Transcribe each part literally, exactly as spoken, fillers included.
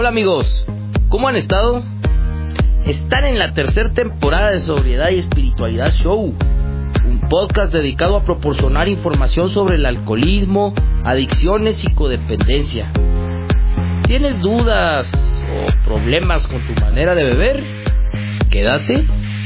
Hola amigos, ¿cómo han estado? Están en la tercera temporada de Sobriedad y Espiritualidad Show, un podcast dedicado a proporcionar información sobre el alcoholismo, adicciones y codependencia. ¿Tienes dudas o problemas con tu manera de beber? Quédate.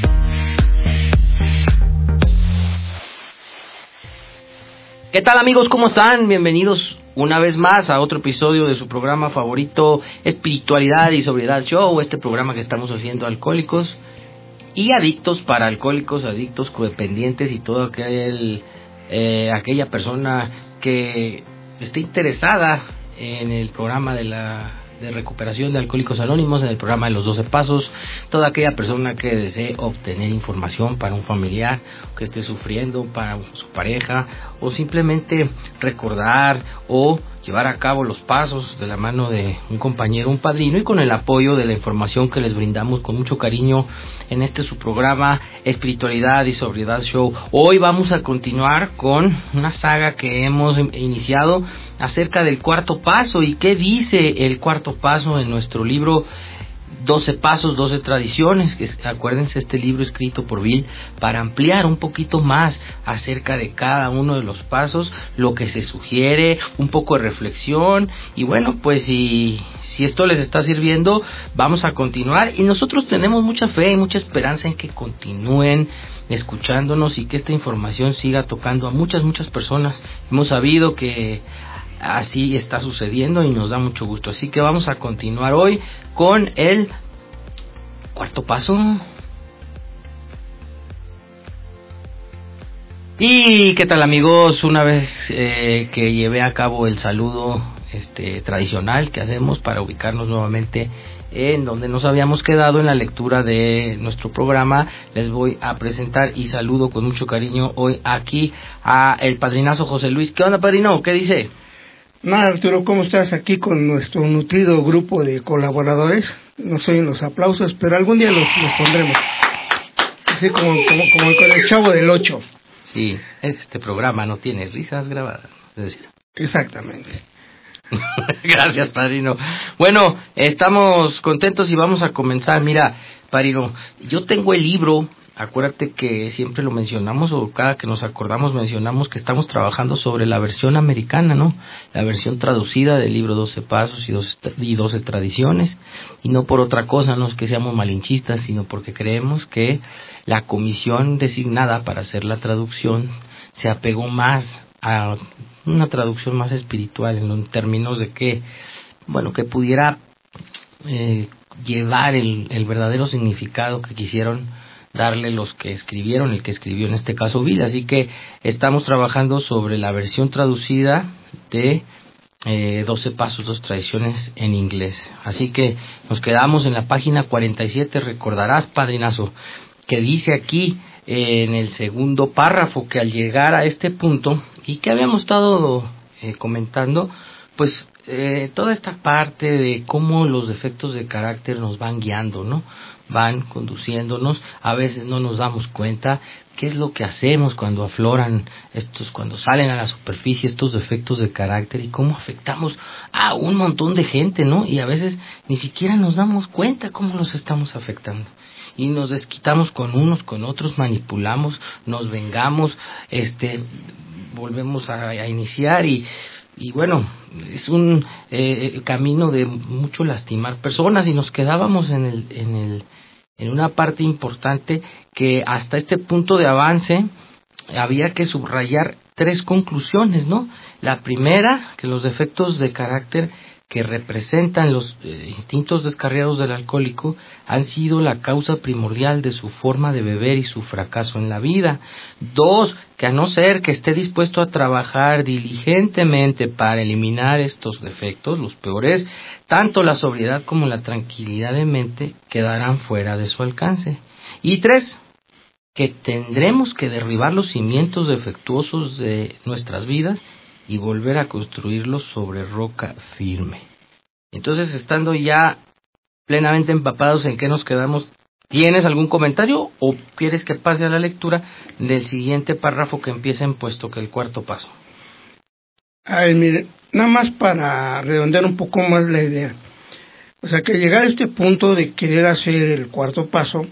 ¿Qué tal amigos? ¿Cómo están? Bienvenidos una vez más a otro episodio de su programa favorito, Espiritualidad y Sobriedad Show, este programa que estamos haciendo alcohólicos y adictos, para alcohólicos, adictos, codependientes y todo aquel, eh, aquella persona que esté interesada en el programa de la de recuperación de Alcohólicos Anónimos, en el programa de los doce pasos, toda aquella persona que desee obtener información para un familiar que esté sufriendo, para su pareja, o simplemente recordar o llevar a cabo los pasos de la mano de un compañero, un padrino, y con el apoyo de la información que les brindamos con mucho cariño en este su programa Espiritualidad y Sobriedad Show. Hoy vamos a continuar con una saga que hemos iniciado acerca del cuarto paso. ¿Y qué dice el cuarto paso en nuestro libro doce pasos, doce tradiciones? Que acuérdense, este libro escrito por Bill para ampliar un poquito más acerca de cada uno de los pasos, lo que se sugiere, un poco de reflexión. Y bueno, pues si, si esto les está sirviendo, vamos a continuar, y nosotros tenemos mucha fe y mucha esperanza en que continúen escuchándonos y que esta información siga tocando a muchas, muchas personas. Hemos sabido que así está sucediendo y nos da mucho gusto. Así que vamos a continuar hoy con el cuarto paso. Y qué tal amigos, una vez eh, que llevé a cabo el saludo este tradicional que hacemos para ubicarnos nuevamente en donde nos habíamos quedado en la lectura de nuestro programa, les voy a presentar y saludo con mucho cariño hoy aquí a el padrinazo José Luis. ¿Qué onda, padrino? ¿Qué dice? Nada, Arturo, ¿cómo estás? Aquí con nuestro nutrido grupo de colaboradores. No soy en los aplausos, pero algún día los, los pondremos. Así como, como, como con el Chavo del Ocho. Sí, este programa no tiene risas grabadas. Exactamente. Gracias, padrino. Bueno, estamos contentos y vamos a comenzar. Mira, padrino, yo tengo el libro. Acuérdate que siempre lo mencionamos, o cada que nos acordamos mencionamos que estamos trabajando sobre la versión americana, ¿no? La versión traducida del libro doce pasos y doce, y doce tradiciones, y no por otra cosa, no es que seamos malinchistas, sino porque creemos que la comisión designada para hacer la traducción se apegó más a una traducción más espiritual, en términos de que, bueno, que pudiera eh, llevar el, el verdadero significado que quisieron darle los que escribieron, el que escribió en este caso Bill. Así que estamos trabajando sobre la versión traducida de eh, doce pasos, doce tradiciones en inglés. Así que nos quedamos en la página cuarenta y siete. Recordarás, padrinazo, que dice aquí eh, en el segundo párrafo que al llegar a este punto, y que habíamos estado eh, comentando, pues eh, toda esta parte de cómo los defectos de carácter nos van guiando, ¿no? Van conduciéndonos, a veces no nos damos cuenta qué es lo que hacemos cuando afloran estos, cuando salen a la superficie estos defectos de carácter, y cómo afectamos a un montón de gente, ¿no? Y a veces ni siquiera nos damos cuenta cómo los estamos afectando. Y nos desquitamos con unos, con otros, manipulamos, nos vengamos, este, volvemos a, a iniciar y Y bueno, es un eh, camino de mucho lastimar personas, y nos quedábamos en el, en el, en una parte importante que hasta este punto de avance había que subrayar tres conclusiones, ¿no? La primera, que los defectos de carácter que representan los eh, instintos descarriados del alcohólico han sido la causa primordial de su forma de beber y su fracaso en la vida. Dos, que a no ser que esté dispuesto a trabajar diligentemente para eliminar estos defectos, los peores, tanto la sobriedad como la tranquilidad de mente quedarán fuera de su alcance. Y tres, que tendremos que derribar los cimientos defectuosos de nuestras vidas y volver a construirlos sobre roca firme. Entonces, estando ya plenamente empapados en qué nos quedamos, ¿tienes algún comentario o quieres que pase a la lectura del siguiente párrafo que empieza en puesto que el cuarto paso? Ay, mire, nada más para redondear un poco más la idea. O sea que llegar a este punto de querer hacer el cuarto paso,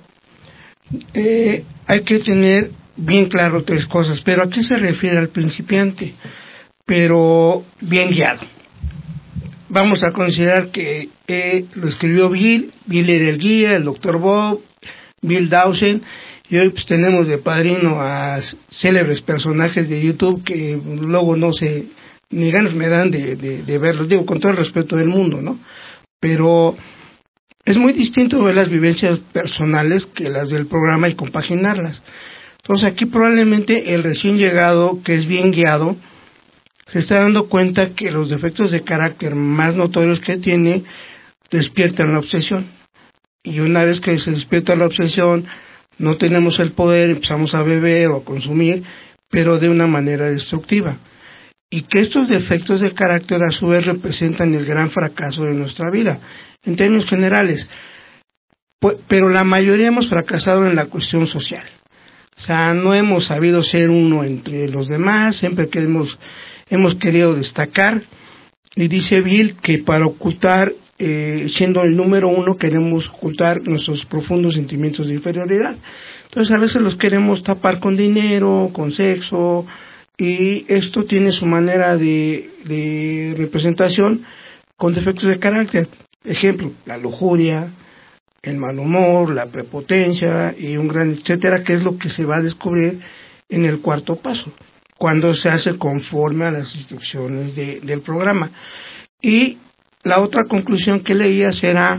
eh, hay que tener bien claro tres cosas, pero aquí se refiere al principiante, pero bien guiado. Vamos a considerar que eh, lo escribió Bill, Bill era el guía, el doctor Bob, Bill Dawson, y hoy pues tenemos de padrino a célebres personajes de YouTube que luego no sé, ni ganas me dan de, de, de verlos, digo con todo el respeto del mundo, ¿no? Pero es muy distinto ver las vivencias personales que las del programa y compaginarlas. Entonces aquí probablemente el recién llegado, que es bien guiado, se está dando cuenta que los defectos de carácter más notorios que tiene despiertan la obsesión. Y una vez que se despierta la obsesión, no tenemos el poder, empezamos a beber o a consumir, pero de una manera destructiva. Y que estos defectos de carácter a su vez representan el gran fracaso de nuestra vida, en términos generales. Pero la mayoría hemos fracasado en la cuestión social. O sea, no hemos sabido ser uno entre los demás, siempre que hemos, hemos querido destacar. Y dice Bill que para ocultar, eh, siendo el número uno, queremos ocultar nuestros profundos sentimientos de inferioridad. Entonces a veces los queremos tapar con dinero, con sexo, y esto tiene su manera de, de representación con defectos de carácter. Ejemplo, la lujuria, el mal humor, la prepotencia y un gran etcétera, que es lo que se va a descubrir en el cuarto paso, cuando se hace conforme a las instrucciones de, del programa. Y la otra conclusión que leía será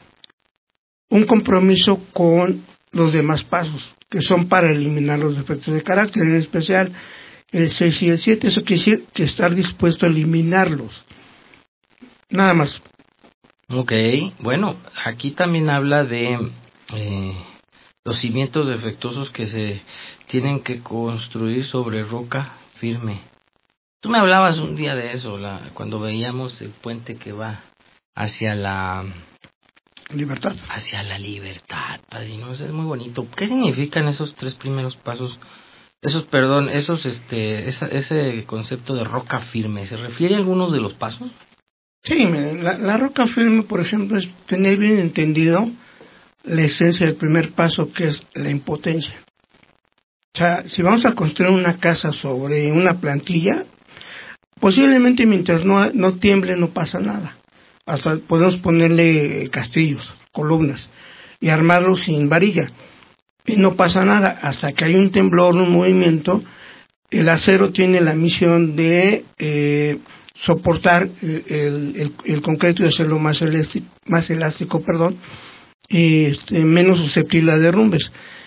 un compromiso con los demás pasos, que son para eliminar los defectos de carácter, en especial el seis y el siete. Eso quiere decir que estar dispuesto a eliminarlos. Nada más. Ok, bueno, aquí también habla de eh, los cimientos defectuosos que se tienen que construir sobre roca firme. Tú me hablabas un día de eso, la, cuando veíamos el puente que va hacia la libertad. Hacia la libertad, padrino, eso es muy bonito. ¿Qué significan esos tres primeros pasos? Esos, perdón, esos, este, esa, ese concepto de roca firme, ¿se refiere a algunos de los pasos? Sí, la, la roca firme, por ejemplo, es tener bien entendido la esencia del primer paso, que es la impotencia. O sea, si vamos a construir una casa sobre una plantilla, posiblemente mientras no, no tiemble no pasa nada. Hasta podemos ponerle castillos, columnas, y armarlos sin varilla. Y no pasa nada. Hasta que hay un temblor, un movimiento, el acero tiene la misión de eh, soportar el, el, el concreto y hacerlo más elástico, más elástico perdón, y este, menos susceptible a derrumbes.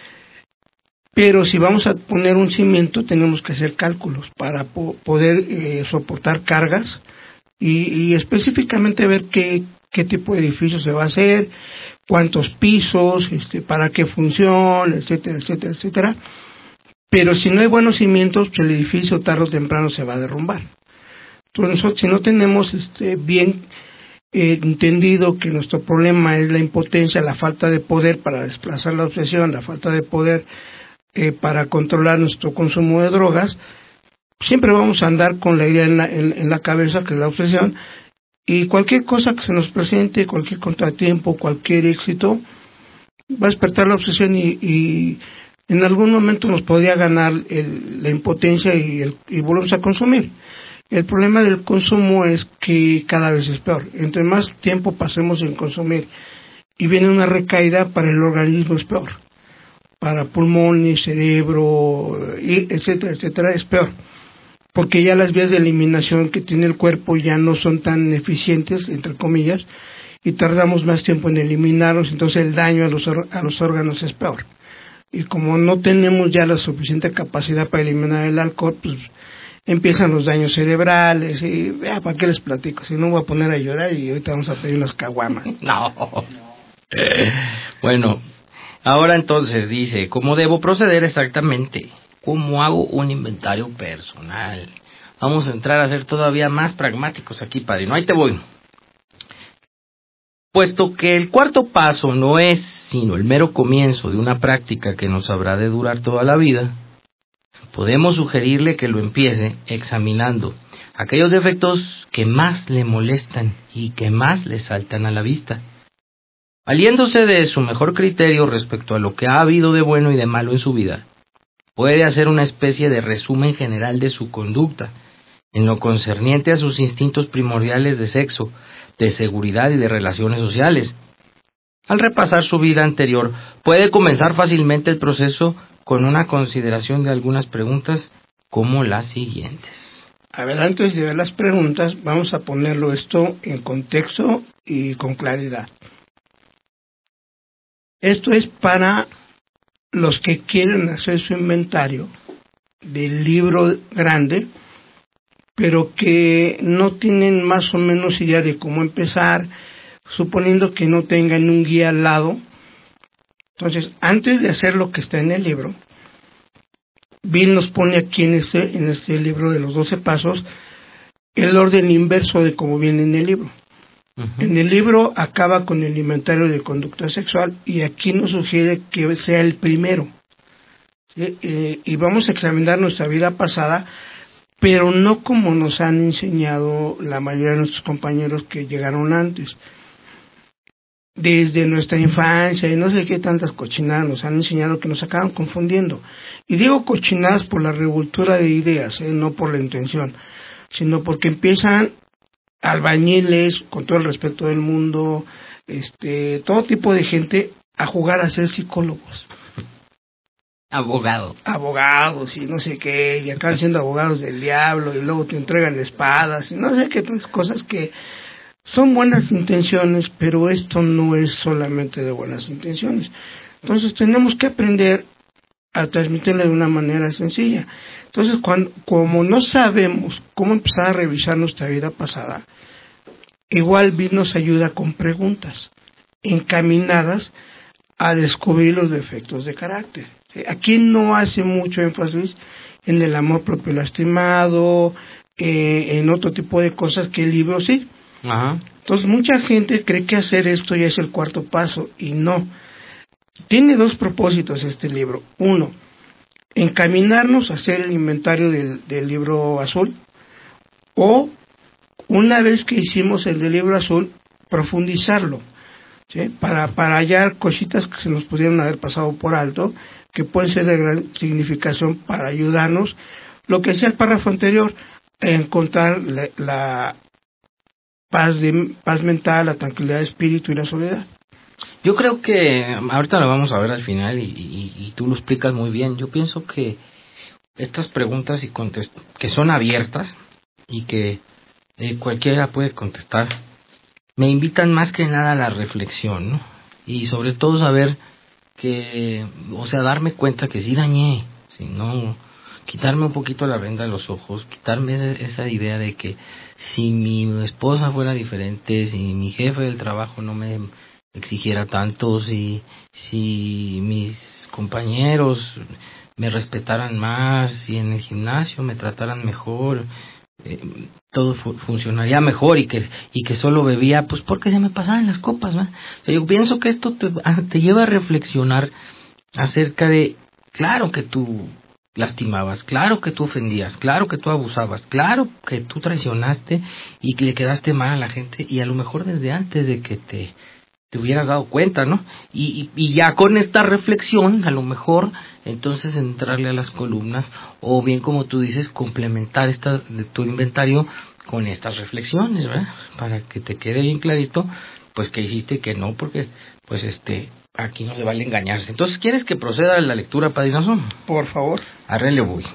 Pero si vamos a poner un cimiento, tenemos que hacer cálculos para po- poder eh, soportar cargas y, y específicamente ver qué, qué tipo de edificio se va a hacer, cuántos pisos, este, para qué función, etcétera, etcétera, etcétera. Pero si no hay buenos cimientos, pues el edificio tarde o temprano se va a derrumbar. Entonces, nosotros, si no tenemos este, bien eh, entendido que nuestro problema es la impotencia, la falta de poder para desplazar la obsesión, la falta de poder eh, para controlar nuestro consumo de drogas, siempre vamos a andar con la idea en la, en, en la cabeza, que es la obsesión, y cualquier cosa que se nos presente, cualquier contratiempo, cualquier éxito, va a despertar la obsesión y, y en algún momento nos podría ganar el, la impotencia y, el, y volvemos a consumir. El problema del consumo es que cada vez es peor. Entre más tiempo pasemos en consumir y viene una recaída, para el organismo es peor. Para pulmones, cerebro, etcétera, etcétera, es peor. Porque ya las vías de eliminación que tiene el cuerpo ya no son tan eficientes, entre comillas, y tardamos más tiempo en eliminarlos, entonces el daño a los, a los órganos es peor. Y como no tenemos ya la suficiente capacidad para eliminar el alcohol, pues empiezan los daños cerebrales y ya, ¿para qué les platico? Si no voy a poner a llorar y ahorita vamos a pedir unas caguamas. No. Bueno, ahora entonces dice, ¿cómo debo proceder exactamente? ¿Cómo hago un inventario personal? Vamos a entrar a ser todavía más pragmáticos aquí, padrino. Ahí te voy. Puesto que el cuarto paso no es sino el mero comienzo de una práctica que nos habrá de durar toda la vida, podemos sugerirle que lo empiece examinando aquellos defectos que más le molestan y que más le saltan a la vista. Valiéndose de su mejor criterio respecto a lo que ha habido de bueno y de malo en su vida, puede hacer una especie de resumen general de su conducta, en lo concerniente a sus instintos primordiales de sexo, de seguridad y de relaciones sociales. Al repasar su vida anterior, puede comenzar fácilmente el proceso con una consideración de algunas preguntas como las siguientes. A ver, antes de ver las preguntas, vamos a ponerlo esto en contexto y con claridad. Esto es para los que quieren hacer su inventario del libro grande, pero que no tienen más o menos idea de cómo empezar, suponiendo que no tengan un guía al lado. Entonces, antes de hacer lo que está en el libro, Bill nos pone aquí en este, en este libro de los doce pasos el orden inverso de cómo viene en el libro. Uh-huh. En el libro acaba con el inventario de conducta sexual y aquí nos sugiere que sea el primero. ¿Sí? Eh, y vamos a examinar nuestra vida pasada, pero no como nos han enseñado la mayoría de nuestros compañeros que llegaron antes. Desde nuestra infancia y no sé qué tantas cochinadas nos han enseñado que nos acaban confundiendo. Y digo cochinadas por la revoltura de ideas, ¿eh? No por la intención, sino porque empiezan albañiles, con todo el respeto del mundo, este, todo tipo de gente a jugar a ser psicólogos. Abogados. Abogados y no sé qué, y acaban siendo abogados del diablo y luego te entregan espadas y no sé qué tantas cosas que son buenas intenciones, pero esto no es solamente de buenas intenciones. Entonces tenemos que aprender a transmitirle de una manera sencilla. Entonces, cuando, como no sabemos cómo empezar a revisar nuestra vida pasada, igual Bill nos ayuda con preguntas encaminadas a descubrir los defectos de carácter. Aquí no hace mucho énfasis en el amor propio lastimado, eh, en otro tipo de cosas que el libro sí. Ajá. Entonces mucha gente cree que hacer esto ya es el cuarto paso y no. Tiene dos propósitos este libro. Uno, encaminarnos a hacer el inventario del, del libro azul, o una vez que hicimos el del libro azul, profundizarlo, ¿sí? para, para hallar cositas que se nos pudieron haber pasado por alto, que pueden ser de gran significación para ayudarnos, lo que decía el párrafo anterior, a encontrar la, la paz, de, paz mental, la tranquilidad de espíritu y la soledad. Yo creo que, ahorita lo vamos a ver al final y, y, y tú lo explicas muy bien, yo pienso que estas preguntas y contest- que son abiertas y que eh, cualquiera puede contestar, me invitan más que nada a la reflexión, ¿no? Y sobre todo saber que, o sea, darme cuenta que sí dañé, ¿sí? No, quitarme un poquito la venda de los ojos, quitarme esa idea de que si mi esposa fuera diferente, si mi jefe del trabajo no me exigiera tanto, si, si mis compañeros me respetaran más, si en el gimnasio me trataran mejor, eh, todo fu- funcionaría mejor y que y que solo bebía pues porque se me pasaban las copas, ¿verdad? O sea, yo pienso que esto te, te lleva a reflexionar acerca de, claro que tú lastimabas, claro que tú ofendías, claro que tú abusabas, claro que tú traicionaste y que le quedaste mal a la gente, y a lo mejor desde antes de que te te hubieras dado cuenta, ¿no? Y, y, y ya con esta reflexión, a lo mejor, entonces entrarle a las columnas, o bien como tú dices, complementar esta de tu inventario con estas reflexiones, ¿verdad? Para que te quede bien clarito, pues que hiciste que no, porque, pues este, aquí no se vale engañarse. Entonces, ¿quieres que proceda a la lectura, padrinazo? Por favor. Arre le voy.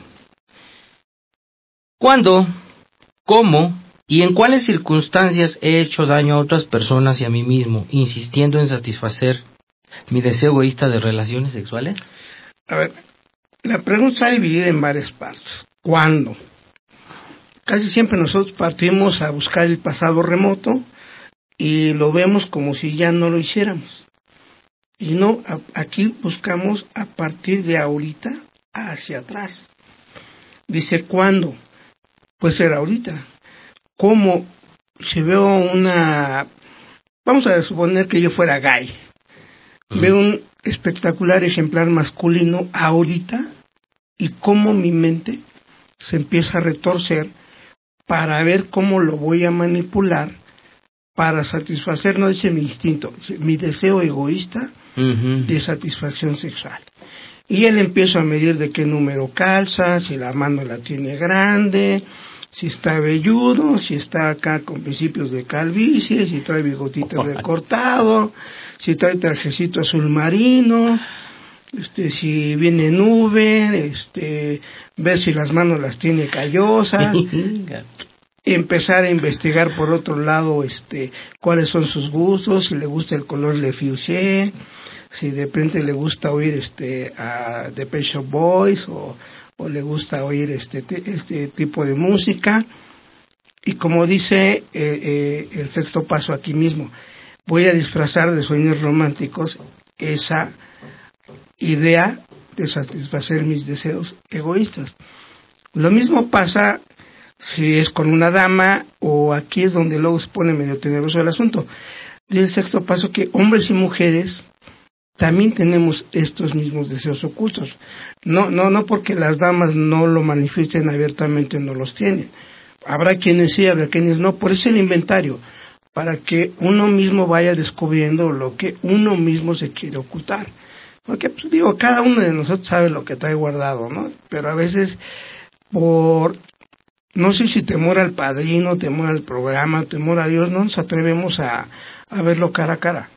¿Cuándo? ¿Cómo? ¿Y en cuáles circunstancias he hecho daño a otras personas y a mí mismo, insistiendo en satisfacer mi deseo egoísta de relaciones sexuales? A ver, la pregunta está dividida en varias partes. ¿Cuándo? Casi siempre nosotros partimos a buscar el pasado remoto y lo vemos como si ya no lo hiciéramos. Y no, a, aquí buscamos a partir de ahorita hacia atrás. Dice, ¿cuándo? Puede ser ahorita. ¿Cómo? Si veo una... Vamos a suponer que yo fuera gay. Mm. Veo un espectacular ejemplar masculino ahorita y cómo mi mente se empieza a retorcer para ver cómo lo voy a manipular para satisfacer, no dice mi instinto, mi deseo egoísta uh-huh. de satisfacción sexual. Y él empieza a medir de qué número calza, si la mano la tiene grande, si está velludo, si está acá con principios de calvicie, si trae bigotito recortado, si trae trajecito azul marino, este, si viene nube, este, ver si las manos las tiene callosas, y empezar a investigar por otro lado, este, cuáles son sus gustos, si le gusta el color Le Fuchsia, si de repente le gusta oír este a The Pet Shop Boys o, o le gusta oír este este tipo de música. Y como dice eh, eh, el sexto paso aquí mismo, voy a disfrazar de sueños románticos esa idea de satisfacer mis deseos egoístas. Lo mismo pasa si es con una dama, o aquí es donde luego se pone medio tenebroso el asunto. Dice el sexto paso que hombres y mujeres también tenemos estos mismos deseos ocultos. No, no, no porque las damas no lo manifiesten abiertamente, no los tienen. Habrá quienes sí, habrá quienes no. Por eso el inventario, para que uno mismo vaya descubriendo lo que uno mismo se quiere ocultar. Porque, pues digo, cada uno de nosotros sabe lo que trae guardado, ¿no? Pero a veces, por, no sé si temor al padrino, temor al programa, temor a Dios, no nos atrevemos a, a verlo cara a cara.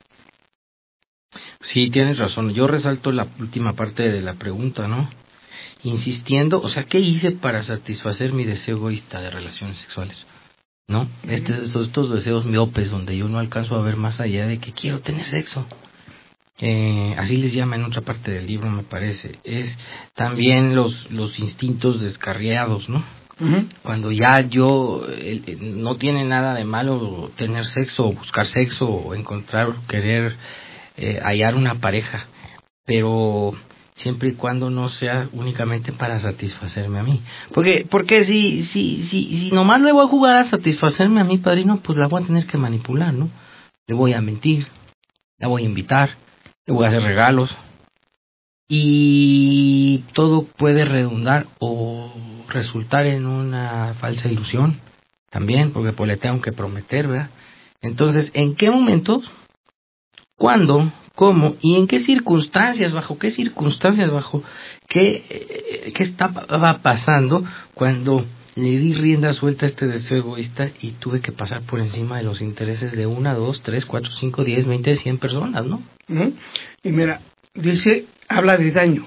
Sí, tienes razón. Yo resalto la última parte de la pregunta, ¿no? Insistiendo, o sea, ¿qué hice para satisfacer mi deseo egoísta de relaciones sexuales? ¿No? Este, estos, estos deseos miopes donde yo no alcanzo a ver más allá de que quiero tener sexo. Eh, así les llama en otra parte del libro, me parece. Es también los, los instintos descarriados, ¿no? Uh-huh. Cuando ya yo, eh, no tiene nada de malo tener sexo, o buscar sexo, o encontrar, querer eh, hallar una pareja, pero siempre y cuando no sea únicamente para satisfacerme a mí. Porque porque si si si si nomás le voy a jugar a satisfacerme a mi padrino, pues la voy a tener que manipular, ¿no? Le voy a mentir, la voy a invitar, le voy a hacer regalos, y todo puede redundar o resultar en una falsa ilusión también, porque pues le tengo que prometer, ¿verdad? Entonces, ¿en qué momentos, cuándo, cómo y en qué circunstancias, bajo qué circunstancias, bajo qué, qué estaba pasando cuando le di rienda suelta a este deseo egoísta y tuve que pasar por encima de los intereses de una, dos, tres, cuatro, cinco, diez, veinte, cien personas, ¿no? Uh-huh. Y mira, dice, habla de daño.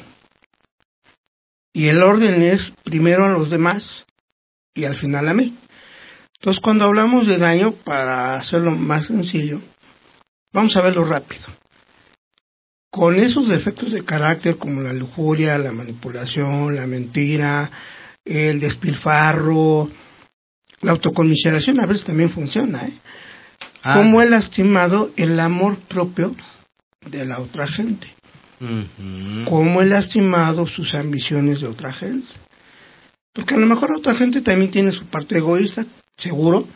Y el orden es primero a los demás y al final a mí. Entonces, cuando hablamos de daño, para hacerlo más sencillo, vamos a verlo rápido. Con esos defectos de carácter como la lujuria, la manipulación, la mentira, el despilfarro, la autoconmiseración a veces también funciona, ¿eh? Ah. Cómo he lastimado el amor propio de la otra gente. Uh-huh. Cómo he lastimado sus ambiciones de otra gente. Porque a lo mejor otra gente también tiene su parte egoísta, seguro,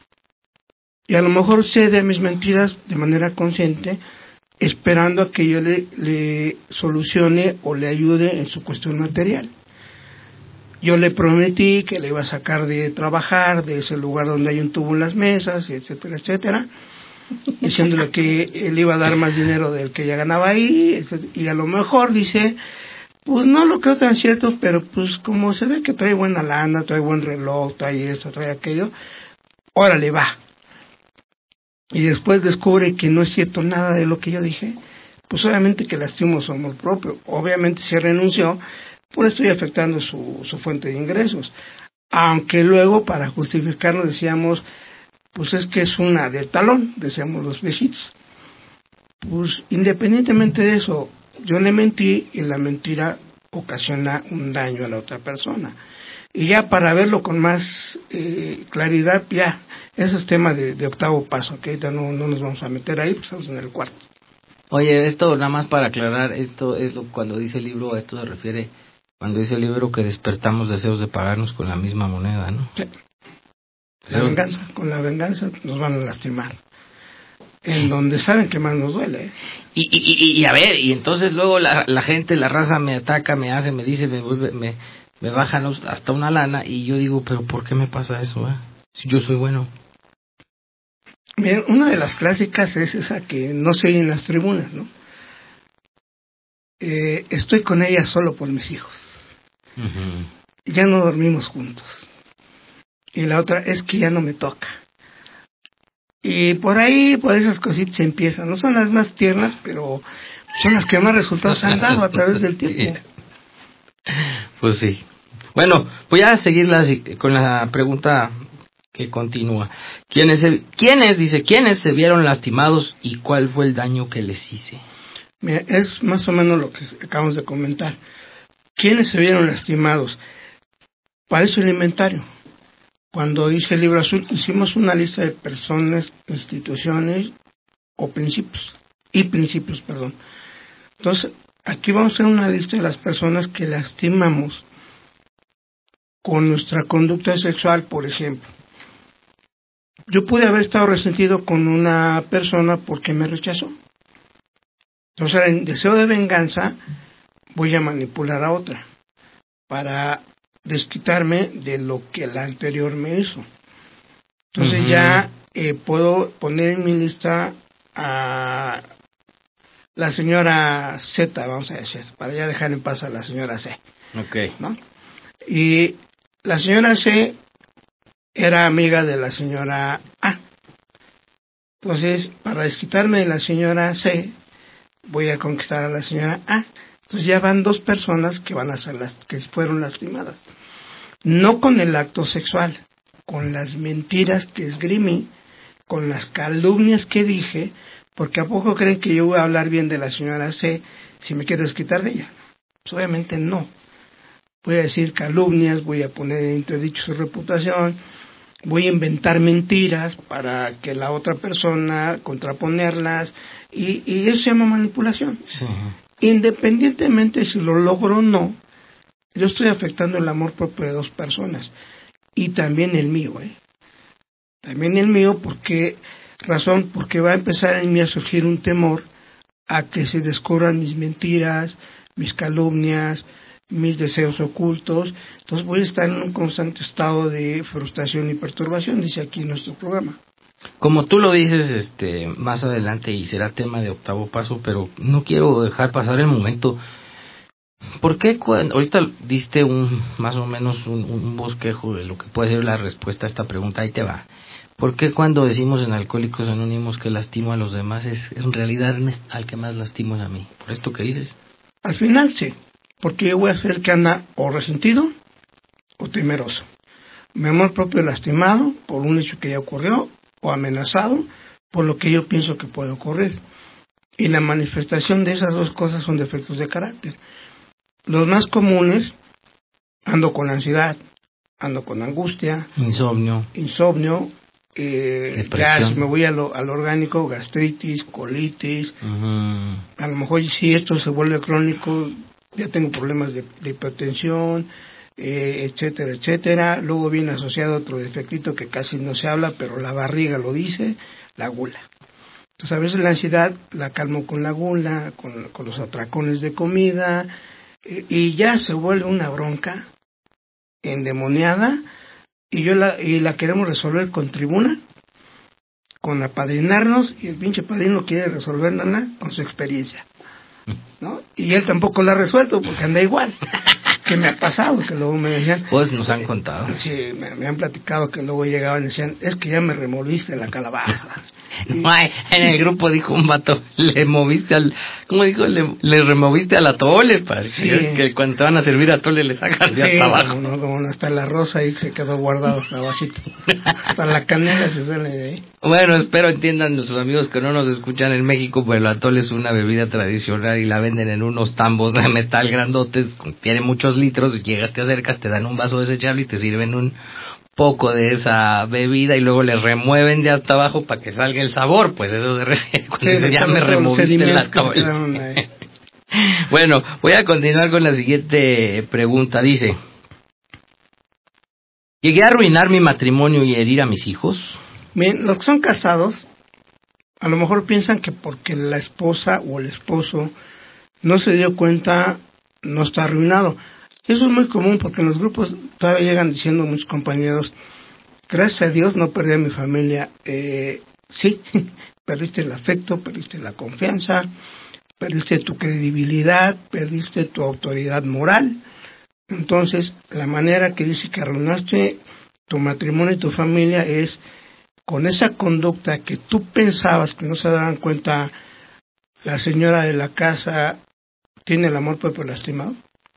y a lo mejor cede a mis mentiras de manera consciente, esperando a que yo le, le solucione o le ayude en su cuestión material. Yo le prometí que le iba a sacar de trabajar, de ese lugar donde hay un tubo en las mesas, etcétera, etcétera, diciéndole que él iba a dar más dinero del que ella ganaba ahí, etcétera. Y a lo mejor dice, pues no lo creo tan cierto, pero pues como se ve que trae buena lana, trae buen reloj, trae esto, trae aquello, órale, va. Y después descubre que no es cierto nada de lo que yo dije, pues obviamente que lastimo su amor propio, obviamente se renunció, por eso estoy afectando su, su fuente de ingresos. Aunque luego, para justificarlo, decíamos, pues es que es una de talón, decíamos los viejitos. Pues independientemente de eso, yo le mentí y la mentira ocasiona un daño a la otra persona. Y ya para verlo con más eh, claridad, ya, ese es tema de, de octavo paso, que ahorita no, no nos vamos a meter ahí, pues estamos en el cuarto. Oye, esto nada más para aclarar, esto es lo, cuando dice el libro, a esto se refiere, cuando dice el libro que despertamos deseos de pagarnos con la misma moneda, ¿no? Sí. La venganza, con la venganza nos van a lastimar. En donde saben que más nos duele. ¿eh? Y, y, y, y a ver, y entonces luego la, la gente, la raza me ataca, me hace, me dice, me vuelve, me, me bajan hasta una lana, y yo digo, pero ¿por qué me pasa eso? Eh? Si yo soy bueno. Mira, Bien, una de las clásicas es esa que no se oye en las tribunas, ¿no? Eh, estoy con ella solo por mis hijos. Uh-huh. Ya no dormimos juntos. Y la otra es que ya no me toca. Y por ahí, por esas cositas se empiezan. No son las más tiernas, pero son las que más resultados han dado a través del tiempo. Pues sí. Bueno, voy a seguir la, con la pregunta que continúa. ¿Quiénes, se, ¿Quiénes, dice, quiénes se vieron lastimados y cuál fue el daño que les hice? Mira, es más o menos lo que acabamos de comentar. ¿Quiénes se vieron lastimados? Para eso el inventario. Cuando hice el libro azul, hicimos una lista de personas, instituciones o principios, y principios, perdón. Entonces, aquí vamos a hacer una lista de las personas que lastimamos con nuestra conducta sexual, por ejemplo. Yo pude haber estado resentido con una persona porque me rechazó. Entonces, en deseo de venganza, voy a manipular a otra para desquitarme de lo que la anterior me hizo. Entonces, uh-huh. ya eh, puedo poner en mi lista a la señora Z, vamos a decir, para ya dejar en paz a la señora C. Okay. ¿No? Y la señora C era amiga de la señora A. Entonces, para desquitarme de la señora C, voy a conquistar a la señora A. Entonces ya van dos personas que van a ser las que fueron lastimadas. No con el acto sexual, con las mentiras que esgrimí, con las calumnias que dije, porque ¿a poco creen que yo voy a hablar bien de la señora C si me quiero desquitar de ella? Pues obviamente no. Voy a decir calumnias, voy a poner en entredicho su reputación, voy a inventar mentiras para que la otra persona contraponerlas, y, y eso se llama manipulación. Sí. Independientemente si lo logro o no, yo estoy afectando el amor propio de dos personas, y también el mío, ¿eh? También el mío, porque razón, porque va a empezar en mí a surgir un temor a que se descubran mis mentiras, mis calumnias, mis deseos ocultos. Entonces voy a estar en un constante estado de frustración y perturbación, dice aquí nuestro programa. Como tú lo dices, este, más adelante, y será tema de octavo paso, pero no quiero dejar pasar el momento. ¿Por qué cuando, ahorita diste un, más o menos un, un bosquejo de lo que puede ser la respuesta a esta pregunta, ahí te va? ¿Por qué cuando decimos en Alcohólicos Anónimos que lastimo a los demás, es en realidad al que más lastimo es a mí? ¿Por esto que dices? Al final sí, porque yo voy a ser el que anda o resentido o temeroso. Mi amor propio lastimado por un hecho que ya ocurrió, o amenazado por lo que yo pienso que puede ocurrir. Y la manifestación de esas dos cosas son defectos de carácter. Los más comunes, ando con ansiedad, ando con angustia, insomnio, insomnio, eh, ya si me voy a lo, al orgánico, gastritis, colitis, uh-huh. a lo mejor si esto se vuelve crónico, ya tengo problemas de, de hipertensión, eh, etcétera, etcétera. Luego viene asociado otro defectito que casi no se habla, pero la barriga lo dice, la gula. Entonces a veces la ansiedad la calmo con la gula, con, con los atracones de comida, eh, y ya se vuelve una bronca endemoniada, y yo la, y la queremos resolver con tribuna, con apadrinarnos, y el pinche padrino quiere resolverla con su experiencia, ¿no? Y él tampoco la ha resuelto porque anda igual. Que me ha pasado, que luego me decían... Pues nos han contado. Sí, me, me han platicado que luego llegaban y decían, es que ya me removiste la calabaza. Y, no, en el grupo dijo un vato, le moviste al... ¿Cómo dijo? Le, le removiste al atole, padre. Sí. Es que cuando te van a servir atole le sacas de sí, hasta abajo. Como no, como no, hasta la rosa ahí se quedó guardado hasta abajito. Hasta la canela se sale de ahí. Bueno, espero entiendan nuestros amigos que no nos escuchan en México, pues el atole es una bebida tradicional y la venden en unos tambos de metal grandotes, tiene muchos litros, llegas, te acercas, te dan un vaso desechable y te sirven un poco de esa bebida y luego le remueven de hasta abajo para que salga el sabor, pues eso de re... cuando sí, ya me removiste la atole. Bueno, voy a continuar con la siguiente pregunta, dice: ¿llegué a arruinar mi matrimonio y herir a mis hijos? Bien, los que son casados a lo mejor piensan que porque la esposa o el esposo no se dio cuenta, no está arruinado. Eso es muy común porque en los grupos todavía llegan diciendo muchos compañeros, gracias a Dios no perdí a mi familia, eh, sí, perdiste el afecto, perdiste la confianza, perdiste tu credibilidad, perdiste tu autoridad moral. Entonces, la manera que dice que arruinaste tu matrimonio y tu familia es con esa conducta que tú pensabas que no se daban cuenta la señora de la casa tiene el amor propio lastimado.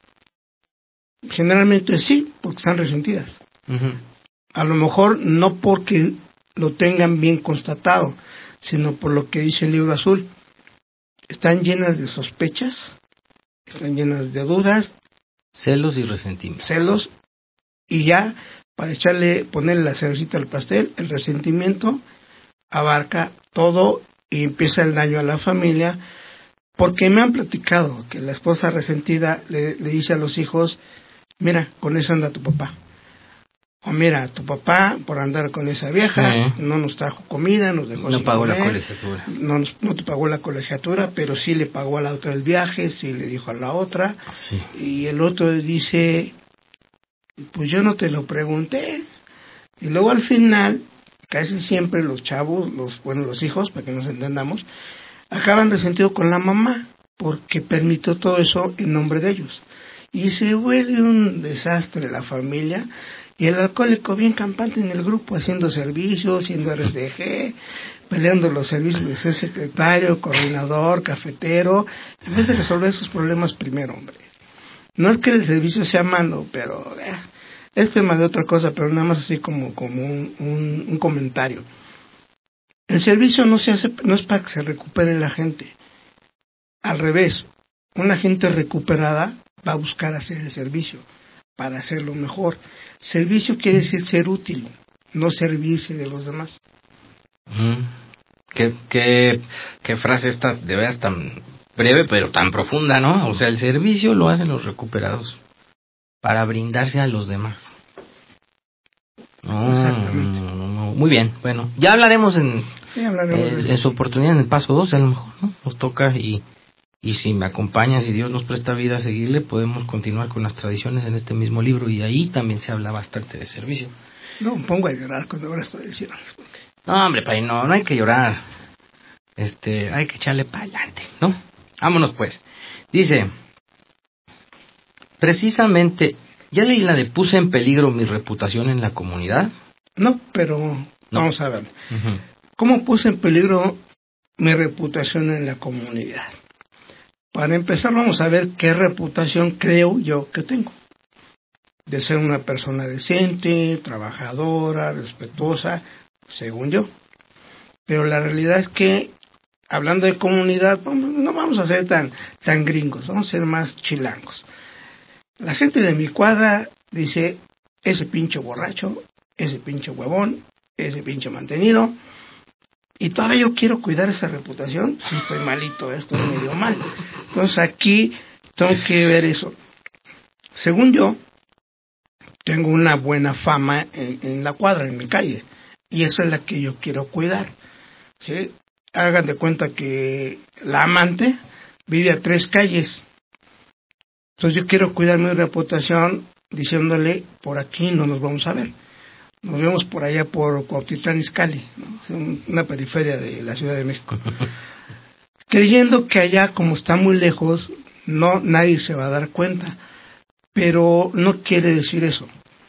Generalmente sí, porque están resentidas. Uh-huh. A lo mejor no porque lo tengan bien constatado, sino por lo que dice el libro azul. Están llenas de sospechas, están llenas de dudas, celos y resentimientos. Celos, y ya para echarle, ponerle la cerecita al pastel, el resentimiento abarca todo y empieza el daño a la familia, porque me han platicado que la esposa resentida le, le dice a los hijos, mira, con eso anda tu papá. O mira, tu papá, por andar con esa vieja, sí. no nos trajo comida, nos dejó no sin pagó comer, la colegiatura. No, nos, no te pagó la colegiatura, pero sí le pagó a la otra el viaje, sí le dijo a la otra. Sí. Y el otro dice, pues yo no te lo pregunté. Y luego al final, casi siempre los chavos, los bueno, los hijos, para que nos entendamos, acaban resentidos con la mamá, porque permitió todo eso en nombre de ellos. Y se vuelve un desastre la familia. Y el alcohólico bien campante en el grupo, haciendo servicios, haciendo R C G, peleando los servicios de ser secretario, coordinador, cafetero, en vez de resolver esos problemas primero, hombre. No es que el servicio sea malo, pero eh, es tema de otra cosa, pero nada más así como, como un, un, un comentario. El servicio no se hace, no es para que se recupere la gente. Al revés, una gente recuperada va a buscar hacer el servicio para hacerlo mejor. Servicio quiere decir ser útil, no servirse de los demás. Mm. ¿Qué, qué, qué frase esta de veras tan breve pero tan profunda, ¿no? O sea, el servicio lo hacen los recuperados para brindarse a los demás. No, Exactamente. No, no, no. Muy bien, bueno, ya hablaremos en, sí, hablaremos eh, en su oportunidad en el paso dos, a lo mejor, ¿no? Nos toca y... Y si me acompaña, si Dios nos presta vida a seguirle, podemos continuar con las tradiciones en este mismo libro. Y ahí también se habla bastante de servicio. No, me pongo a llorar cuando veo las tradiciones. Porque... No, hombre, Pai, no, no hay que llorar. Este, hay que echarle para adelante, ¿no? Vámonos, pues. Dice, precisamente, ¿ya leí la de puse en peligro mi reputación en la comunidad? No, pero no. Vamos a ver. Uh-huh. ¿Cómo puse en peligro mi reputación en la comunidad? Para empezar, vamos a ver qué reputación creo yo que tengo. De ser una persona decente, trabajadora, respetuosa, según yo. Pero la realidad es que, hablando de comunidad, no vamos a ser tan, tan gringos, vamos a ser más chilangos. La gente de mi cuadra dice, ese pinche borracho, ese pinche huevón, ese pinche mantenido. Y todavía yo quiero cuidar esa reputación, si estoy malito, estoy medio mal. Entonces aquí tengo que ver eso. Según yo, tengo una buena fama en, en la cuadra, en mi calle, y esa es la que yo quiero cuidar. ¿Sí? Hagan de cuenta que la amante vive a tres calles. Entonces yo quiero cuidar mi reputación diciéndole, por aquí no nos vamos a ver. Nos vemos por allá por Cuautitlán Izcalli, ¿no? Una periferia de la Ciudad de México. Creyendo que allá, como está muy lejos, no nadie se va a dar cuenta. Pero no quiere decir eso.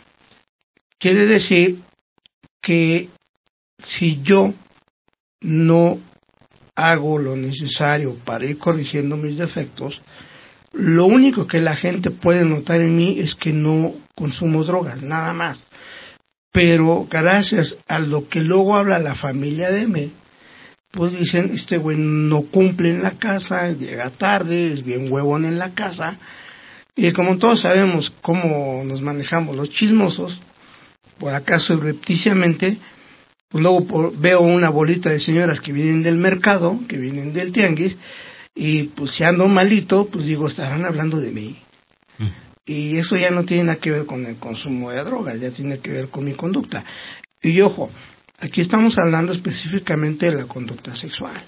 Quiere decir que si yo no hago lo necesario para ir corrigiendo mis defectos, lo único que la gente puede notar en mí es que no consumo drogas, nada más. Pero gracias a lo que luego habla la familia de mí, pues dicen, este güey no cumple en la casa, llega tarde, es bien huevón en la casa. Y como todos sabemos cómo nos manejamos los chismosos, por acaso subrepticiamente, pues luego por, veo una bolita de señoras que vienen del mercado, que vienen del tianguis, y pues si ando malito, pues digo, estarán hablando de mí. Mm. Y eso ya no tiene nada que ver con el consumo de drogas, ya tiene que ver con mi conducta. Y ojo, aquí estamos hablando específicamente de la conducta sexual.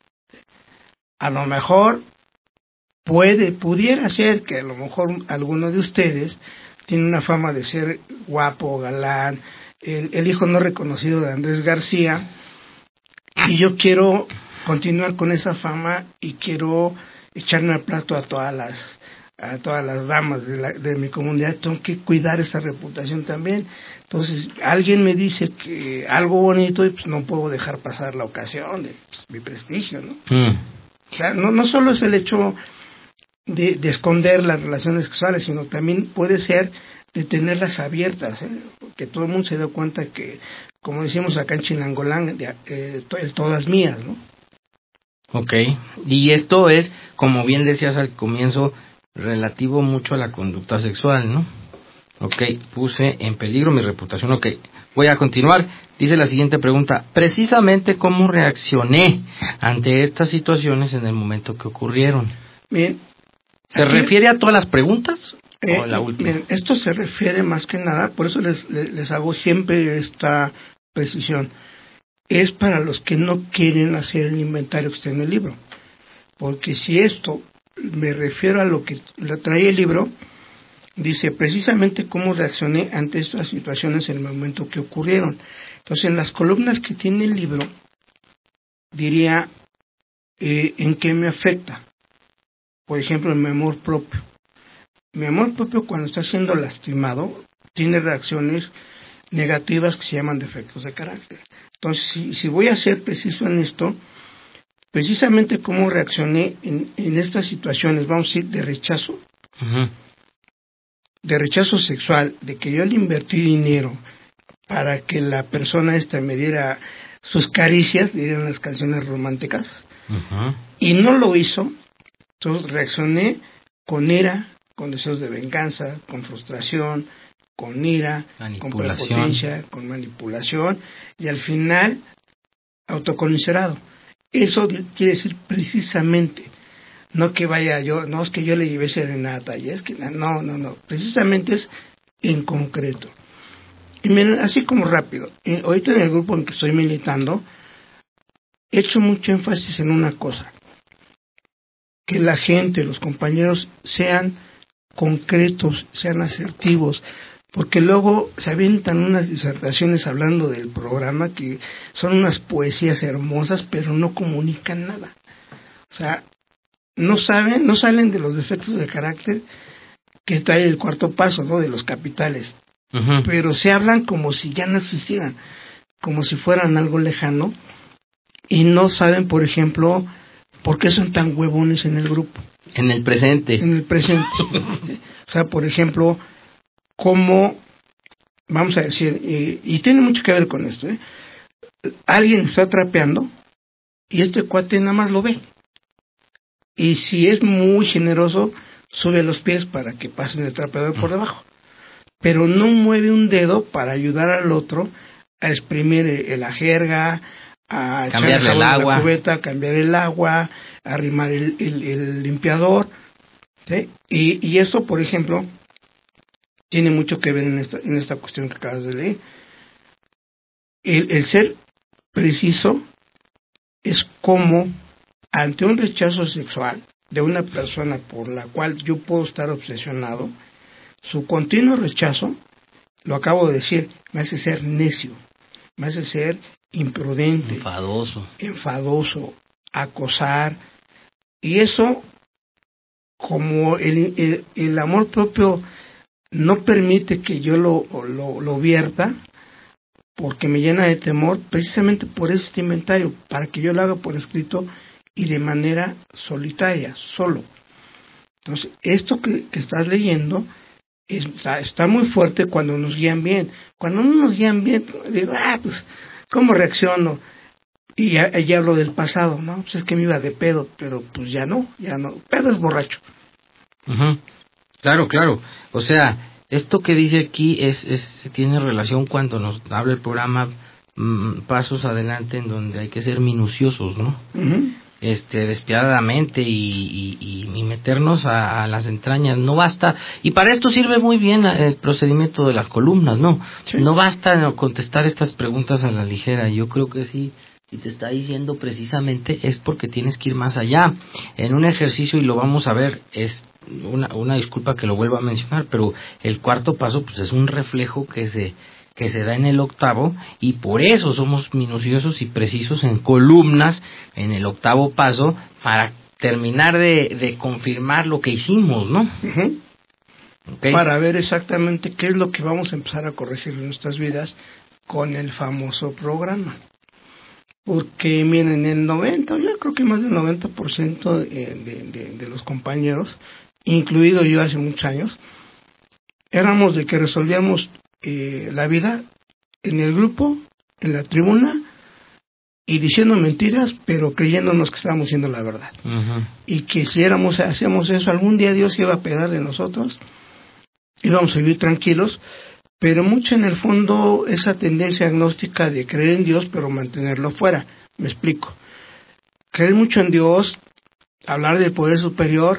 A lo mejor puede, pudiera ser que a lo mejor alguno de ustedes tiene una fama de ser guapo, galán, el, el hijo no reconocido de Andrés García, y yo quiero continuar con esa fama y quiero echarme al plato a todas las a todas las damas de, la, de mi comunidad. Tengo que cuidar esa reputación también. Entonces, alguien me dice que algo bonito y pues no puedo dejar pasar la ocasión de pues, mi prestigio, ¿no? Mm. O sea, no, no solo es el hecho de, de esconder las relaciones sexuales, sino también puede ser de tenerlas abiertas, ¿eh? Porque todo el mundo se da cuenta que, como decimos acá en Chinangolán, de, eh, todas mías, ¿no? Ok, y esto es, como bien decías al comienzo, relativo mucho a la conducta sexual, ¿no? Ok, puse en peligro mi reputación. Ok, voy a continuar. Dice la siguiente pregunta: precisamente cómo reaccioné ante estas situaciones en el momento que ocurrieron. Bien. ¿Se aquí, refiere a todas las preguntas eh, o la última? Bien, esto se refiere más que nada, por eso les, les, les hago siempre esta precisión. Es para los que no quieren hacer el inventario que está en el libro. Porque si esto, me refiero a lo que le trae el libro, dice precisamente cómo reaccioné ante estas situaciones en el momento que ocurrieron. Entonces, en las columnas que tiene el libro, diría eh, en qué me afecta. Por ejemplo, en mi amor propio. Mi amor propio, cuando está siendo lastimado, tiene reacciones negativas que se llaman defectos de carácter. Entonces, si, si voy a ser preciso en esto, precisamente cómo reaccioné en, en estas situaciones, vamos a decir, de rechazo, uh-huh. de rechazo sexual, de que yo le invertí dinero para que la persona esta me diera sus caricias, dirían las canciones románticas, uh-huh. y no lo hizo, entonces reaccioné con ira, con deseos de venganza, con frustración, con ira, con prepotencia, con manipulación, y al final, autoconmiserado. Eso quiere decir precisamente, no que vaya yo, no es que yo le llevé serenata, y es que no, no, no, precisamente es en concreto. Y miren, así como rápido, eh, ahorita en el grupo en que estoy militando, he hecho mucho énfasis en una cosa, que la gente, los compañeros sean concretos, sean asertivos, porque luego se avientan unas disertaciones hablando del programa que son unas poesías hermosas, pero no comunican nada. O sea, no saben, no salen de los defectos de carácter que está ahí el cuarto paso, ¿no? De los capitales. Uh-huh. Pero se hablan como si ya no existieran, como si fueran algo lejano, y no saben, por ejemplo, por qué son tan huevones en el grupo. En el presente. En el presente. O sea, por ejemplo, cómo, vamos a decir, y, y tiene mucho que ver con esto, ¿eh? Alguien está trapeando y este cuate nada más lo ve. Y si es muy generoso, sube los pies para que pasen el trapeador por debajo. Pero no mueve un dedo para ayudar al otro a exprimir la jerga, a cambiarle el agua, la cubeta, a cambiar el agua, a arrimar el, el, el limpiador, ¿sí? Y, y eso, por ejemplo, tiene mucho que ver en esta, en esta cuestión que acabas de leer. El, el ser preciso es como, ante un rechazo sexual de una persona por la cual yo puedo estar obsesionado, su continuo rechazo, lo acabo de decir, me hace ser necio, me hace ser imprudente, enfadoso, enfadoso, acosar, y eso, como el, el, el amor propio no permite que yo lo, lo, lo vierta, porque me llena de temor, precisamente por este inventario, para que yo lo haga por escrito y de manera solitaria, solo. Entonces, esto que, que estás leyendo está, está muy fuerte cuando nos guían bien. Cuando no nos guían bien, digo, ah, pues, ¿cómo reacciono? Y ya, ya hablo del pasado, ¿no? Pues es que me iba de pedo, pero pues ya no, ya no. Pedo es borracho. Uh-huh. Claro, claro. O sea, esto que dice aquí es, es tiene relación cuando nos habla el programa mmm, pasos adelante en donde hay que ser minuciosos, ¿no? Uh-huh. Este, despiadadamente y, y, y meternos a, a las entrañas. No basta, y para esto sirve muy bien el procedimiento de las columnas, ¿no? Sí. No basta contestar estas preguntas a la ligera. Yo creo que sí, si te está diciendo precisamente es porque tienes que ir más allá. En un ejercicio, y lo vamos a ver, es una, una disculpa que lo vuelva a mencionar, pero el cuarto paso pues es un reflejo que se que se da en el octavo, y por eso somos minuciosos y precisos en columnas en el octavo paso para terminar de, de confirmar lo que hicimos, ¿no? Uh-huh. Okay. Para ver exactamente qué es lo que vamos a empezar a corregir en nuestras vidas con el famoso programa. Porque miren, el noventa, yo creo que más del noventa por ciento de, de, de, de los compañeros, incluido yo hace muchos años, éramos de que resolvíamos eh, la vida en el grupo, en la tribuna, y diciendo mentiras, pero creyéndonos que estábamos diciendo la verdad. Uh-huh. Y que si éramos, hacíamos eso, algún día Dios iba a pegar de nosotros, íbamos a vivir tranquilos, pero mucho en el fondo esa tendencia agnóstica de creer en Dios, pero mantenerlo fuera. Me explico. Creer mucho en Dios, hablar del poder superior,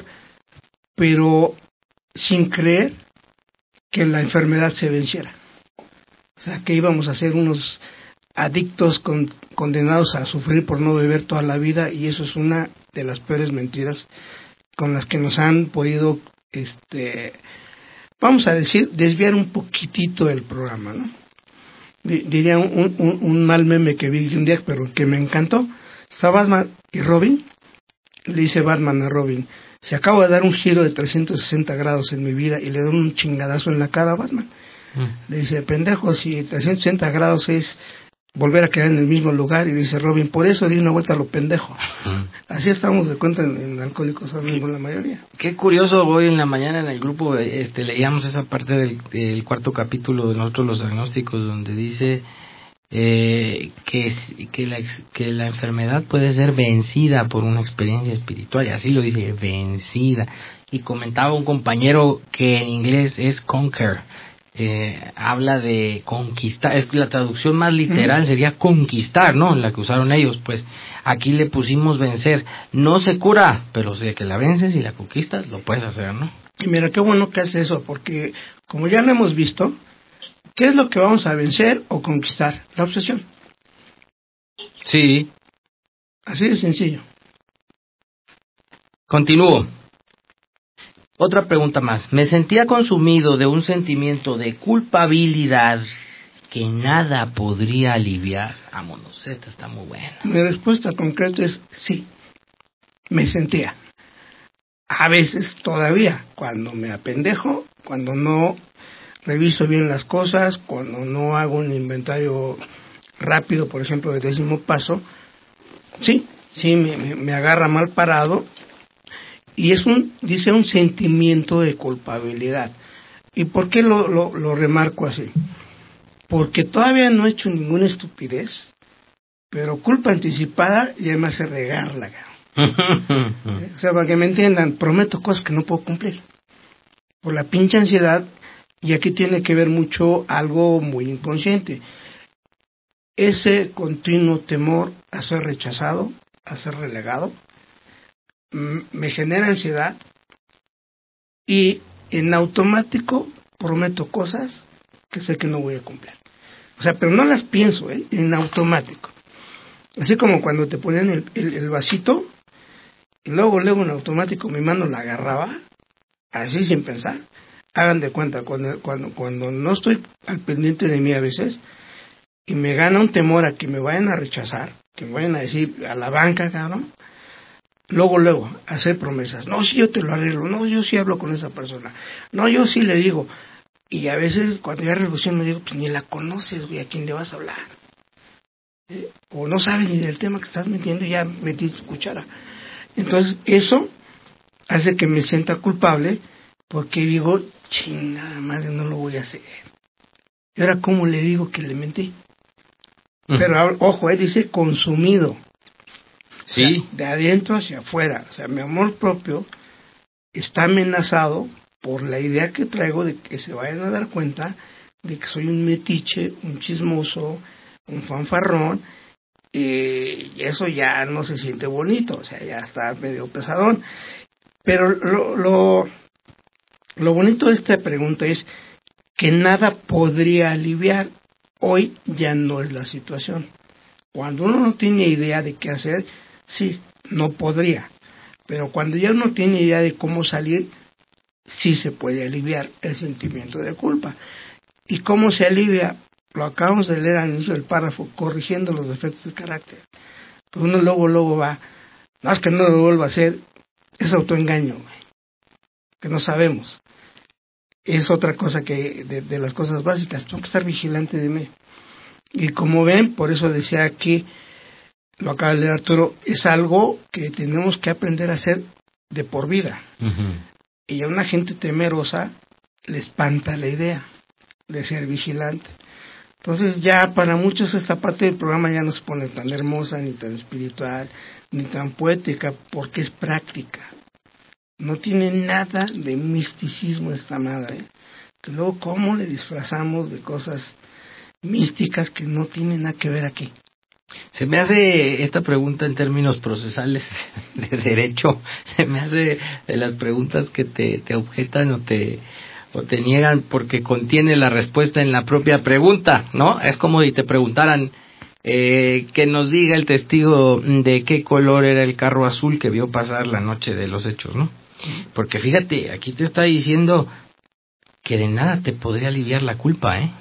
pero sin creer que la enfermedad se venciera. O sea, que íbamos a ser unos adictos con, condenados a sufrir por no beber toda la vida, y eso es una de las peores mentiras con las que nos han podido, este, vamos a decir, desviar un poquitito el programa, ¿no? Diría un, un, un mal meme que vi un día, pero que me encantó. Está Batman y Robin, le dice Batman a Robin: se acabo de dar un giro de trescientos sesenta grados en mi vida, y le da un chingadazo en la cara a Batman. Mm. Le dice: pendejo, si trescientos sesenta grados es volver a quedar en el mismo lugar. Y dice Robin: por eso di una vuelta a lo pendejo. Mm. Así estamos de cuenta en, en Alcohólicos Anónimos la mayoría. Qué curioso, hoy en la mañana en el grupo este leíamos esa parte del, del cuarto capítulo de nosotros los agnósticos, donde dice eh, que, que, la, que la enfermedad puede ser vencida por una experiencia espiritual, y así lo dice, vencida. Y comentaba un compañero que en inglés es conquer, eh, habla de conquistar, es la traducción más literal, ¿Mm? Sería conquistar, ¿no? La que usaron ellos, pues aquí le pusimos vencer. No se cura, pero si que la vences y la conquistas, lo puedes hacer, ¿no? Y mira, qué bueno que hace eso, porque como ya lo hemos visto, ¿qué es lo que vamos a vencer o conquistar? La obsesión. Sí. Así de sencillo. Continúo. Otra pregunta más. Me sentía consumido de un sentimiento de culpabilidad que nada podría aliviar. Vámonos, esta está muy buena. Mi respuesta concreta es sí. Me sentía. A veces todavía, cuando me apendejo, cuando no reviso bien las cosas, cuando no hago un inventario rápido, por ejemplo, del décimo paso, sí, sí, me, me, me agarra mal parado, y es un, dice, un sentimiento de culpabilidad. ¿Y por qué lo, lo, lo remarco así? Porque todavía no he hecho ninguna estupidez, pero culpa anticipada ya me hace regarla. O sea, para que me entiendan, prometo cosas que no puedo cumplir por la pinche ansiedad. Y aquí tiene que ver mucho algo muy inconsciente. Ese continuo temor a ser rechazado, a ser relegado, m- me genera ansiedad, y en automático prometo cosas que sé que no voy a cumplir. O sea, pero no las pienso, ¿eh? En automático. Así como cuando te ponían el, el, el vasito, y luego, luego en automático mi mano la agarraba, así sin pensar. Hagan de cuenta, cuando, cuando, cuando no estoy al pendiente de mí a veces, y me gana un temor a que me vayan a rechazar, que me vayan a decir a la banca, cabrón, luego, luego, hacer promesas. No, si yo te lo arreglo, no, yo sí hablo con esa persona, no, yo sí le digo. Y a veces, cuando ya resolución, me digo, pues ni la conoces, güey, ¿a quién le vas a hablar? ¿Eh? O no sabes ni del tema que estás metiendo y ya metiste cuchara. Entonces, eso hace que me sienta culpable, porque digo, chingada madre, no lo voy a hacer. Y ahora, ¿cómo le digo que le mentí? Uh-huh. Pero, ojo, él dice consumido. Sí. O sea, de adentro hacia afuera. O sea, mi amor propio está amenazado por la idea que traigo de que se vayan a dar cuenta de que soy un metiche, un chismoso, un fanfarrón, y eso ya no se siente bonito. O sea, ya está medio pesadón. Pero lo... lo Lo bonito de esta pregunta es que nada podría aliviar. Hoy ya no es la situación. Cuando uno no tiene idea de qué hacer, sí, no podría. Pero cuando ya uno tiene idea de cómo salir, sí se puede aliviar el sentimiento de culpa. ¿Y cómo se alivia? lo acabamos de leer al inicio del párrafo, corrigiendo los defectos de carácter. Pero uno luego, luego va, no es que no lo vuelva a hacer, es autoengaño, güey, que no sabemos. Es otra cosa que, de, de las cosas básicas, tengo que estar vigilante de mí. Y como ven, por eso decía aquí, lo acaba de leer Arturo, es algo que tenemos que aprender a hacer de por vida. Uh-huh. Y a una gente temerosa le espanta la idea de ser vigilante. Entonces ya para muchos esta parte del programa ya no se pone tan hermosa, ni tan espiritual, ni tan poética, porque es práctica. No tiene nada de misticismo esta madre. Que luego cómo le disfrazamos de cosas místicas que no tienen nada que ver aquí. Se me hace esta pregunta en términos procesales de derecho, se me hace de las preguntas que te, te objetan o te... o te niegan porque contiene la respuesta en la propia pregunta, ¿no? Es como si te preguntaran eh, que nos diga el testigo de qué color era el carro azul que vio pasar la noche de los hechos, ¿no? Porque fíjate, aquí te está diciendo que de nada te podría aliviar la culpa, ¿eh?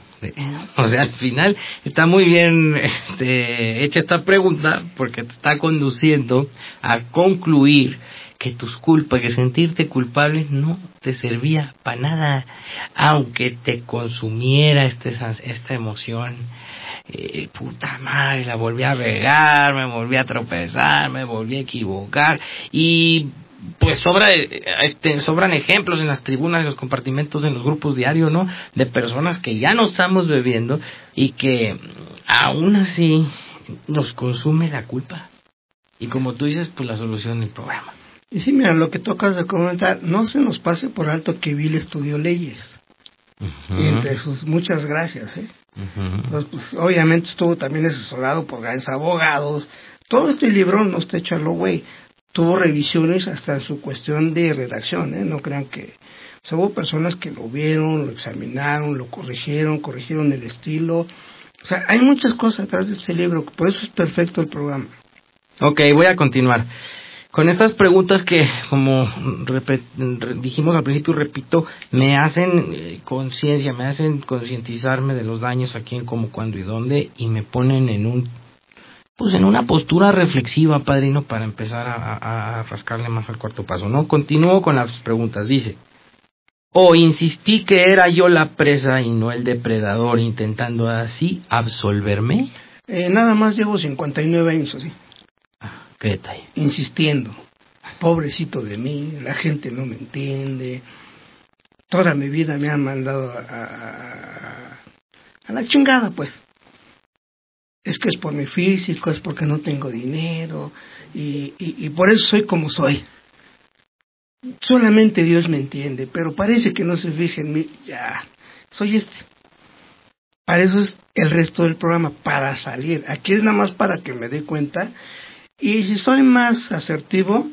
O sea, al final está muy bien este, hecha esta pregunta porque te está conduciendo a concluir que tus culpas, que sentirte culpable no te servía para nada, aunque te consumiera este, esta emoción. Eh, puta madre, la volví a regar, me volví a tropezar, me volví a equivocar, y pues sobra, este, sobran ejemplos en las tribunas, en los compartimentos, en los grupos diarios, ¿no? De personas que ya no estamos bebiendo y que aún así nos consume la culpa. Y como tú dices, pues la solución del programa. Y sí, mira, lo que tocas de comentar, no se nos pase por alto que Bill estudió leyes. Uh-huh. Y entre sus muchas gracias, ¿eh? Uh-huh. Entonces, pues, obviamente estuvo también asesorado por grandes abogados. Todo este libro no está hecho a lo güey. Tuvo revisiones hasta en su cuestión de redacción, ¿eh? No crean que... O sea, hubo personas que lo vieron, lo examinaron, lo corrigieron, corrigieron el estilo. O sea, hay muchas cosas atrás de este libro, por eso es perfecto el programa. Ok, voy a continuar. Con estas preguntas que, como repet, dijimos al principio, repito, me hacen eh, conciencia, me hacen concientizarme de los daños, a quién, cómo, cuándo y dónde, y me ponen en un, pues en una postura reflexiva, padrino, para empezar a, a, a rascarle más al cuarto paso, ¿no? Continúo con las preguntas. Dice, o oh, insistí que era yo la presa y no el depredador, intentando así absolverme. Eh, nada más llevo cincuenta y nueve años así. ¿Qué detalle? Insistiendo, pobrecito de mí, la gente no me entiende, toda mi vida me han mandado a, a, a la chingada, pues. Es que es por mi físico, es porque no tengo dinero, y, y, y por eso soy como soy. Solamente Dios me entiende, pero parece que no se fija en mí, ya, soy este. Para eso es el resto del programa, para salir. Aquí es nada más para que me dé cuenta. Y si soy más asertivo,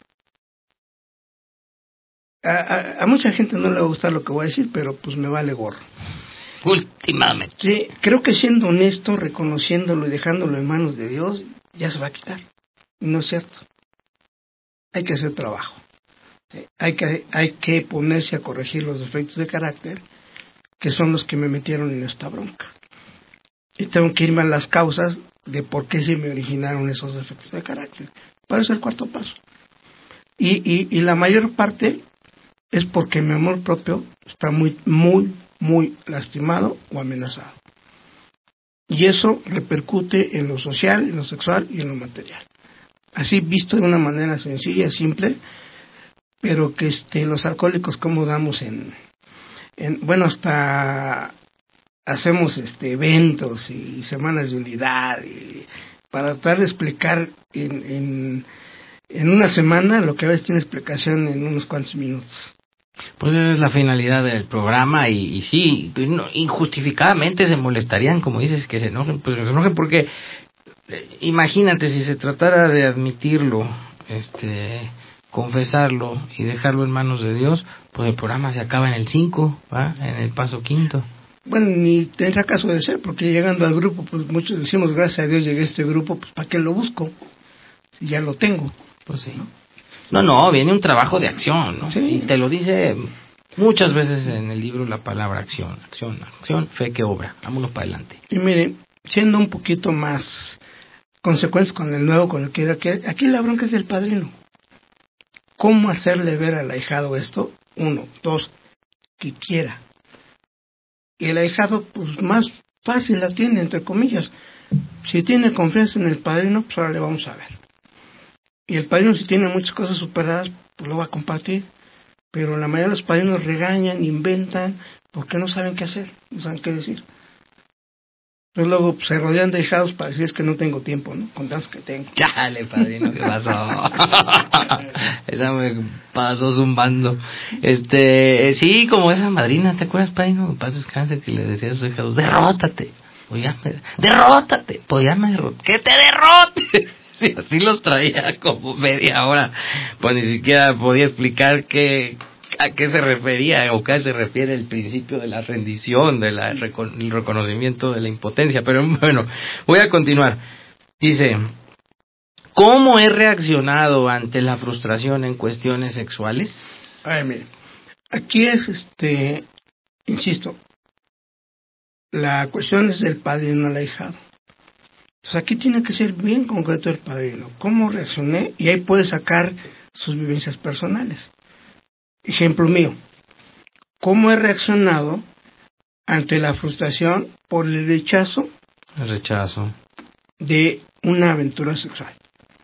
a, a, a mucha gente no le va a gustar lo que voy a decir, pero pues me vale gorro. Últimamente. Sí, creo que siendo honesto, reconociéndolo y dejándolo en manos de Dios, ya se va a quitar. No es cierto. Hay que hacer trabajo. Hay que, hay que ponerse a corregir los defectos de carácter, que son los que me metieron en esta bronca. Y tengo que irme a las causas de por qué se me originaron esos defectos de carácter. Para eso es el cuarto paso. Y, y, y la mayor parte es porque mi amor propio está muy, muy, muy lastimado o amenazado. Y eso repercute en lo social, en lo sexual y en lo material. Así visto de una manera sencilla, simple, pero que este, los alcohólicos, como damos en, en bueno, hasta hacemos este eventos y semanas de unidad y para tratar de explicar en, en, en una semana lo que a veces tiene explicación en unos cuantos minutos. Pues esa es la finalidad del programa y, y sí, no, injustificadamente se molestarían, como dices, que se enojen, pues se enojen porque eh, imagínate si se tratara de admitirlo, este, confesarlo y dejarlo en manos de Dios, pues el programa se acaba en el cinco, ¿va? En el paso quinto. Bueno, ni tendrá caso de ser, porque llegando al grupo, pues muchos decimos, gracias a Dios llegué a este grupo, pues ¿para qué lo busco? Si ya lo tengo. Pues sí. No, no, viene un trabajo de acción, ¿no? Sí. Y te lo dice Muchas veces en el libro la palabra acción, acción, acción, fe que obra. Vámonos para adelante. Y mire, siendo un poquito más consecuentes con el nuevo, con el que aquí, aquí la bronca es del padrino. ¿Cómo hacerle ver al ahijado esto? Uno, dos, que quiera. Y el ahijado, pues más fácil la tiene, entre comillas. Si tiene confianza en el padrino, pues ahora le vamos a ver. Y el padrino, si tiene muchas cosas superadas, pues lo va a compartir. Pero la mayoría de los padrinos regañan, inventan, porque no saben qué hacer, no saben qué decir. Entonces luego pues, se rodean de ahijados para decir es que no tengo tiempo, ¿no? Con tantos que tengo. Chale, padrino, ¿qué pasó? Esa me pasó zumbando. Este, sí, como esa madrina, ¿te acuerdas, padrino? Paz descanse, que le decía a sus hijados, derrótate, pues ya me, derrótate, pues ya me derrote, que te derrote. Sí, así los traía como media hora, pues ni siquiera podía explicar qué, a qué se refería o a qué se refiere el principio de la rendición, del de reconocimiento de la impotencia. Pero bueno, voy a continuar. Dice, ¿cómo he reaccionado ante la frustración en cuestiones sexuales? Ay, mire, aquí es, este, insisto, la cuestión es del padrino al ahijado. Entonces aquí tiene que ser bien concreto el padrino. ¿Cómo reaccioné? Y ahí puede sacar sus vivencias personales. Ejemplo mío, ¿cómo he reaccionado ante la frustración por el rechazo? El rechazo. De una aventura sexual.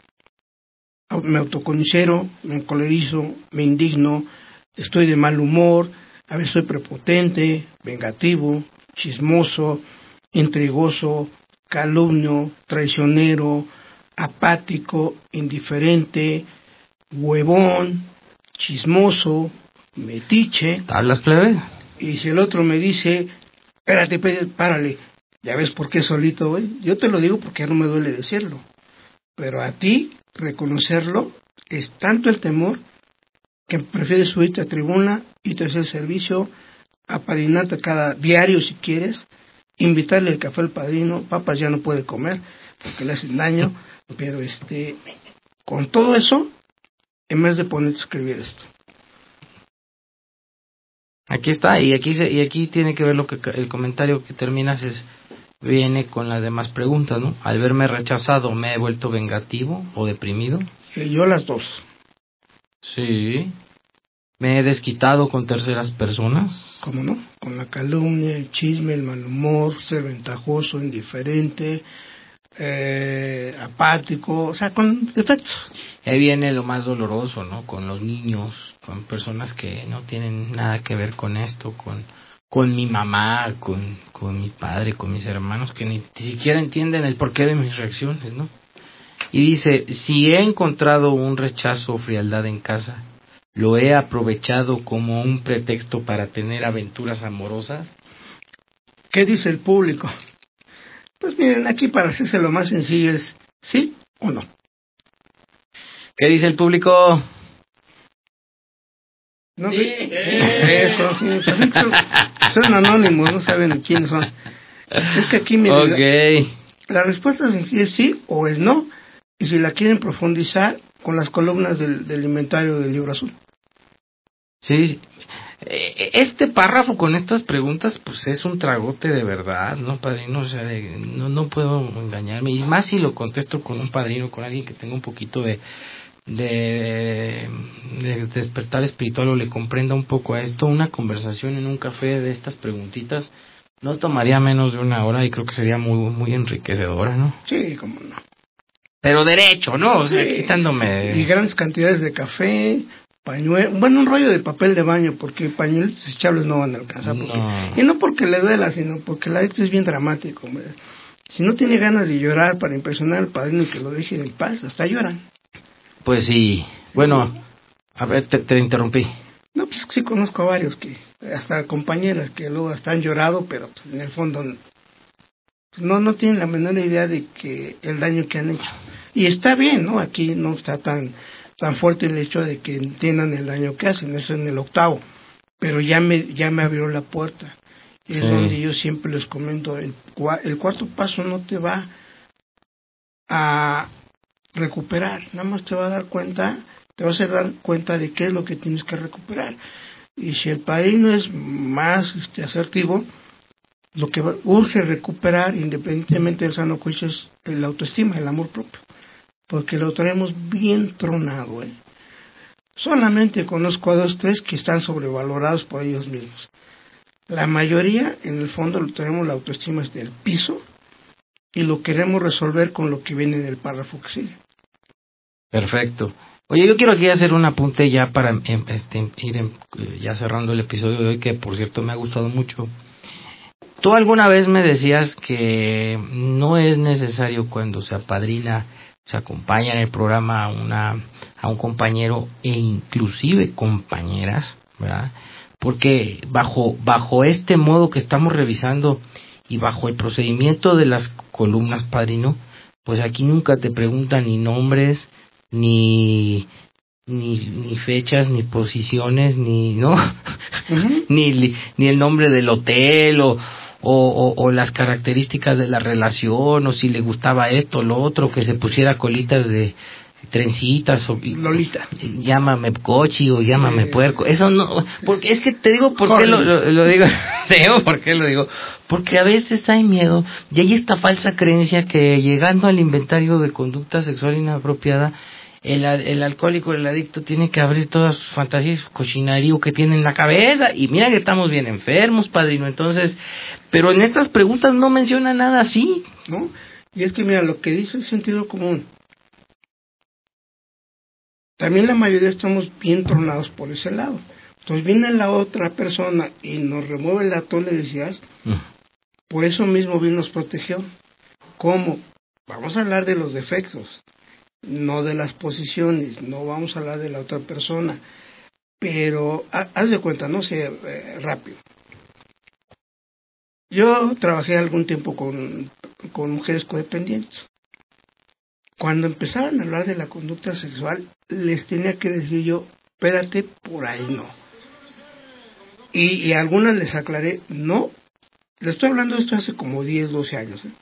Me autocomisero, me encolerizo, me indigno, estoy de mal humor, a veces soy prepotente, vengativo, chismoso, intrigoso, calumnio, traicionero, apático, indiferente, huevón, chismoso, metiche. ¿Hablas, plebe? Y si el otro me dice, espérate, párale, ya ves por qué solito, güey. Yo te lo digo porque no me duele decirlo. Pero a ti, reconocerlo, es tanto el temor que prefieres subirte a tribuna, irte a hacer servicio, apadrinarte cada diario si quieres, invitarle el café al padrino, papas ya no puede comer porque le hacen daño, pero este, con todo eso, en vez de ponerte a escribir esto. Aquí está, y aquí se, y aquí tiene que ver lo que el comentario que terminas es viene con las demás preguntas, ¿no? Al verme rechazado, ¿me he vuelto vengativo o deprimido? Eh, yo las dos. Sí. ¿Me he desquitado con terceras personas? ¿Cómo no? Con la calumnia, el chisme, el mal humor, ser ventajoso, indiferente, eh, apático, o sea, con defectos. Ahí viene lo más doloroso, ¿no? Con los niños, con personas que no tienen nada que ver con esto, con con mi mamá, con, con mi padre, con mis hermanos, que ni, ni siquiera entienden el porqué de mis reacciones, ¿no? Y dice, si he encontrado un rechazo o frialdad en casa, ¿lo he aprovechado como un pretexto para tener aventuras amorosas? ¿Qué dice el público? Pues miren, aquí para hacerse lo más sencillo es sí o no. ¿Qué dice el público? No, sí, eso, sí, son, son anónimos, no saben quiénes son. Es que aquí me okay. la, la respuesta sencilla es sí o es no, y si la quieren profundizar con las columnas del, del inventario del libro azul. Sí, este párrafo con estas preguntas, pues es un tragote de verdad, ¿no, padrino? O sea, de, no, no puedo engañarme, y más si lo contesto con un padrino, con alguien que tenga un poquito de De, de despertar espiritual o le comprenda un poco a esto. Una conversación en un café de estas preguntitas no tomaría menos de una hora y creo que sería muy muy enriquecedora, ¿no? Sí, cómo no. Pero derecho, ¿no? O sea, sí, quitándome... Y grandes cantidades de café, pañuelos, bueno, un rollo de papel de baño, porque pañuelos desechables no van a alcanzar. Porque, no. Y no porque le duela, sino porque la esto es bien dramático, hombre. Si no tiene ganas de llorar para impresionar al padrino y que lo deje en paz, hasta lloran. Pues sí, bueno, a ver, te, te interrumpí. No, pues sí conozco a varios que, hasta compañeras que luego hasta han llorado, pero pues en el fondo pues no no tienen la menor idea de que el daño que han hecho. Y está bien, ¿no? Aquí no está tan tan fuerte el hecho de que entiendan el daño que hacen, eso en el octavo, pero ya me ya me abrió la puerta. Es sí. Donde yo siempre les comento, el, el cuarto paso no te va a recuperar, nada más te va a dar cuenta, te vas a dar cuenta de qué es lo que tienes que recuperar. Y si el padrino es más este, asertivo, lo que urge recuperar, independientemente del sano juicio, es la autoestima, el amor propio, porque lo traemos bien tronado. ¿eh? Solamente conozco a dos, tres que están sobrevalorados por ellos mismos. La mayoría, en el fondo, lo tenemos la autoestima desde el piso y lo queremos resolver con lo que viene en el párrafo que sigue. Perfecto. Oye, yo quiero aquí hacer un apunte ya para em, este, ir em, ya cerrando el episodio de hoy, que por cierto me ha gustado mucho. Tú alguna vez me decías que no es necesario cuando se apadrina, se acompaña en el programa a, una, a un compañero e inclusive compañeras, ¿verdad? Porque bajo bajo este modo que estamos revisando y bajo el procedimiento de las columnas padrino, pues aquí nunca te preguntan ni nombres, ni ni ni fechas, ni posiciones, ni no, uh-huh. ni ni el nombre del hotel o O, o, o las características de la relación, o si le gustaba esto o lo otro, que se pusiera colitas de trencitas, o Lolita, llámame cochi o llámame eh, puerco, eso no, porque es que te digo por qué lo, lo, lo digo, te digo por qué lo digo, porque a veces hay miedo, y hay esta falsa creencia que llegando al inventario de conducta sexual inapropiada, El, el alcohólico, el adicto tiene que abrir todas sus fantasías, cochinarío que tiene en la cabeza, y mira que estamos bien enfermos, padrino, entonces, pero en estas preguntas no menciona nada así, ¿no? Y es que mira, lo que dice el sentido común, también la mayoría estamos bien tronados por ese lado, entonces viene la otra persona y nos remueve la tolerancia, mm. por eso mismo bien nos protegió, ¿cómo? Vamos a hablar de los defectos, no de las posiciones, no vamos a hablar de la otra persona, pero haz de cuenta, no sé, eh, rápido. Yo trabajé algún tiempo con, con mujeres codependientes. Cuando empezaban a hablar de la conducta sexual, les tenía que decir yo, espérate, por ahí no. Y, y a algunas les aclaré, no, le estoy hablando de esto hace como diez, doce años, ¿eh?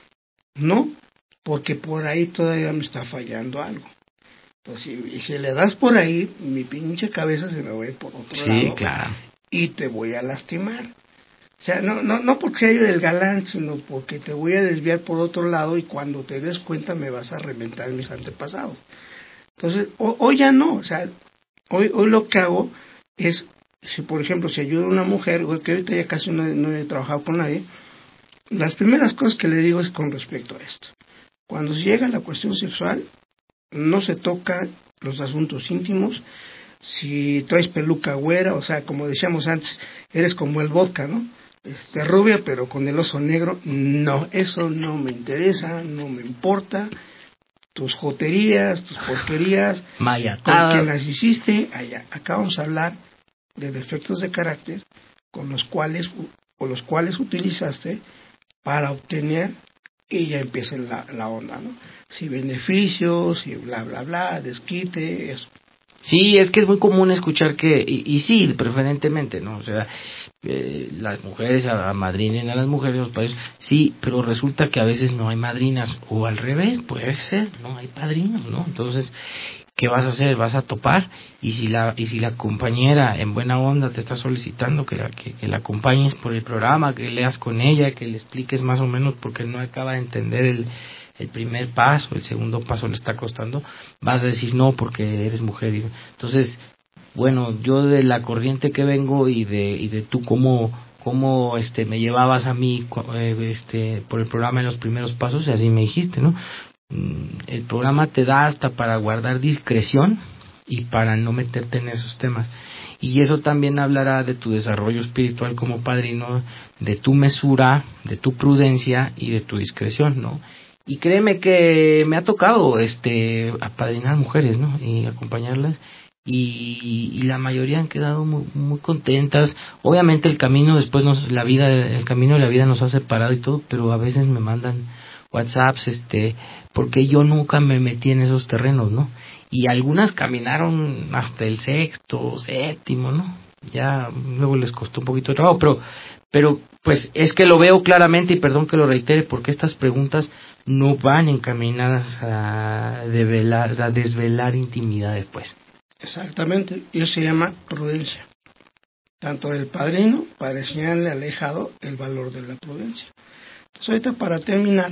No, porque por ahí todavía me está fallando algo. Entonces, y si le das por ahí, mi pinche cabeza se me va a ir por otro sí, lado. Claro. Y te voy a lastimar. O sea, no, no, no porque sea yo el galán, sino porque te voy a desviar por otro lado y cuando te des cuenta me vas a reventar mis antepasados. Entonces, hoy, hoy ya no. O sea, hoy, hoy lo que hago es, si por ejemplo, si ayudo a una mujer, que ahorita ya casi no, no he trabajado con nadie, las primeras cosas que le digo es con respecto a esto. Cuando se llega a la cuestión sexual, no se tocan los asuntos íntimos. Si traes peluca güera, o sea, como decíamos antes, eres como el vodka, ¿no? Este, rubia, pero con el oso negro. No, eso no me interesa, no me importa. Tus joterías, tus porquerías, Mayatadas. con quien las hiciste, allá. Acá vamos a hablar de defectos de carácter con los cuales, o los cuales utilizaste para obtener. Y ya empieza la, la onda, ¿no? Si beneficios, si bla, bla, bla, desquite, eso. Sí, es que es muy común escuchar que, y, y sí, preferentemente, ¿no? O sea, eh, las mujeres amadrinen a las mujeres, los padres, sí, pero resulta que a veces no hay madrinas, o al revés, puede ser, no hay padrinos, ¿no? Entonces, ¿qué vas a hacer? Vas a topar, y si la y si la compañera en buena onda te está solicitando que la, que, que la acompañes por el programa, que leas con ella, que le expliques más o menos porque no acaba de entender el, el primer paso, el segundo paso le está costando, vas a decir no porque eres mujer. Entonces, bueno, yo de la corriente que vengo y de y de tú cómo cómo este me llevabas a mí eh, este por el programa en los primeros pasos, y así me dijiste, ¿no? El programa te da hasta para guardar discreción y para no meterte en esos temas, y eso también hablará de tu desarrollo espiritual como padrino, de tu mesura, de tu prudencia y de tu discreción, ¿no? Y créeme que me ha tocado este apadrinar mujeres, ¿no? Y acompañarlas, y, y la mayoría han quedado muy, muy contentas. Obviamente el camino después nos, la vida, el camino de la vida nos ha separado y todo, pero a veces me mandan WhatsApps, este, porque yo nunca me metí en esos terrenos, ¿no? Y algunas caminaron hasta el sexto, séptimo, ¿no? Ya luego les costó un poquito de trabajo, pero, pero pues es que lo veo claramente, y perdón que lo reitere, porque estas preguntas no van encaminadas a develar, a desvelar intimidades, pues. Exactamente, y eso se llama prudencia. tanto del padrino, para enseñarle al ahijado el valor de la prudencia. Entonces ahorita para terminar,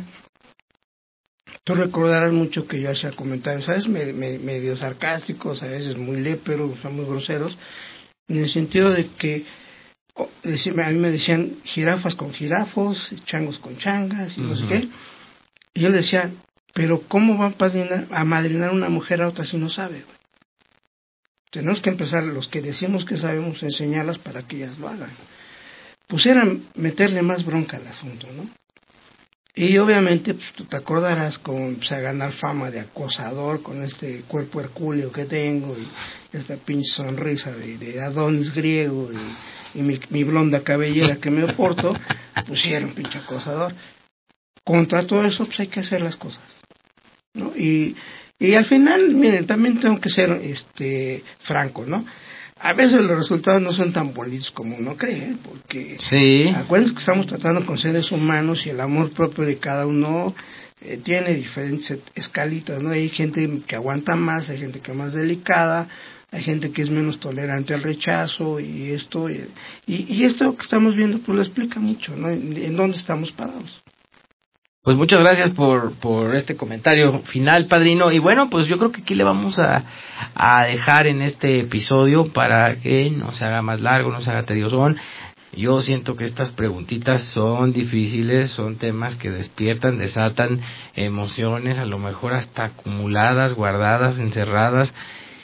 tú recordarás mucho que yo hacía comentarios, ¿sabes? Me, me, medio sarcásticos, a veces muy léperos, son muy groseros, en el sentido de que oh, a mí me decían jirafas con jirafos, changos con changas, y uh-huh. no sé qué. Y yo le decía, pero ¿cómo va a padrinar, a madrinar una mujer a otra si no sabe? Güey? Tenemos que empezar, los que decimos que sabemos, enseñarlas para que ellas lo hagan. Pues era meterle más bronca al asunto, ¿no? Y obviamente, pues tú te acordarás con, pues, a ganar fama de acosador con este cuerpo hercúleo que tengo y esta pinche sonrisa de, de Adonis griego y, y mi, mi blonda cabellera que me porto, pues sí era un pinche acosador. Contra todo eso, pues hay que hacer las cosas, ¿no? Y, y al final, miren, también tengo que ser este franco, ¿no? A veces los resultados no son tan bonitos como uno cree, ¿eh? Porque sí. Acuérdense que estamos tratando con seres humanos y el amor propio de cada uno eh, tiene diferentes escalitas, ¿no? Hay gente que aguanta más, hay gente que es más delicada, hay gente que es menos tolerante al rechazo y esto y, y, y esto que estamos viendo pues lo explica mucho, ¿no? En, en dónde estamos parados. Pues muchas gracias por por este comentario final, padrino. Y bueno, pues yo creo que aquí le vamos a, a dejar en este episodio para que no se haga más largo, no se haga tediosón. Yo siento que estas preguntitas son difíciles, son temas que despiertan, desatan emociones, a lo mejor hasta acumuladas, guardadas, encerradas.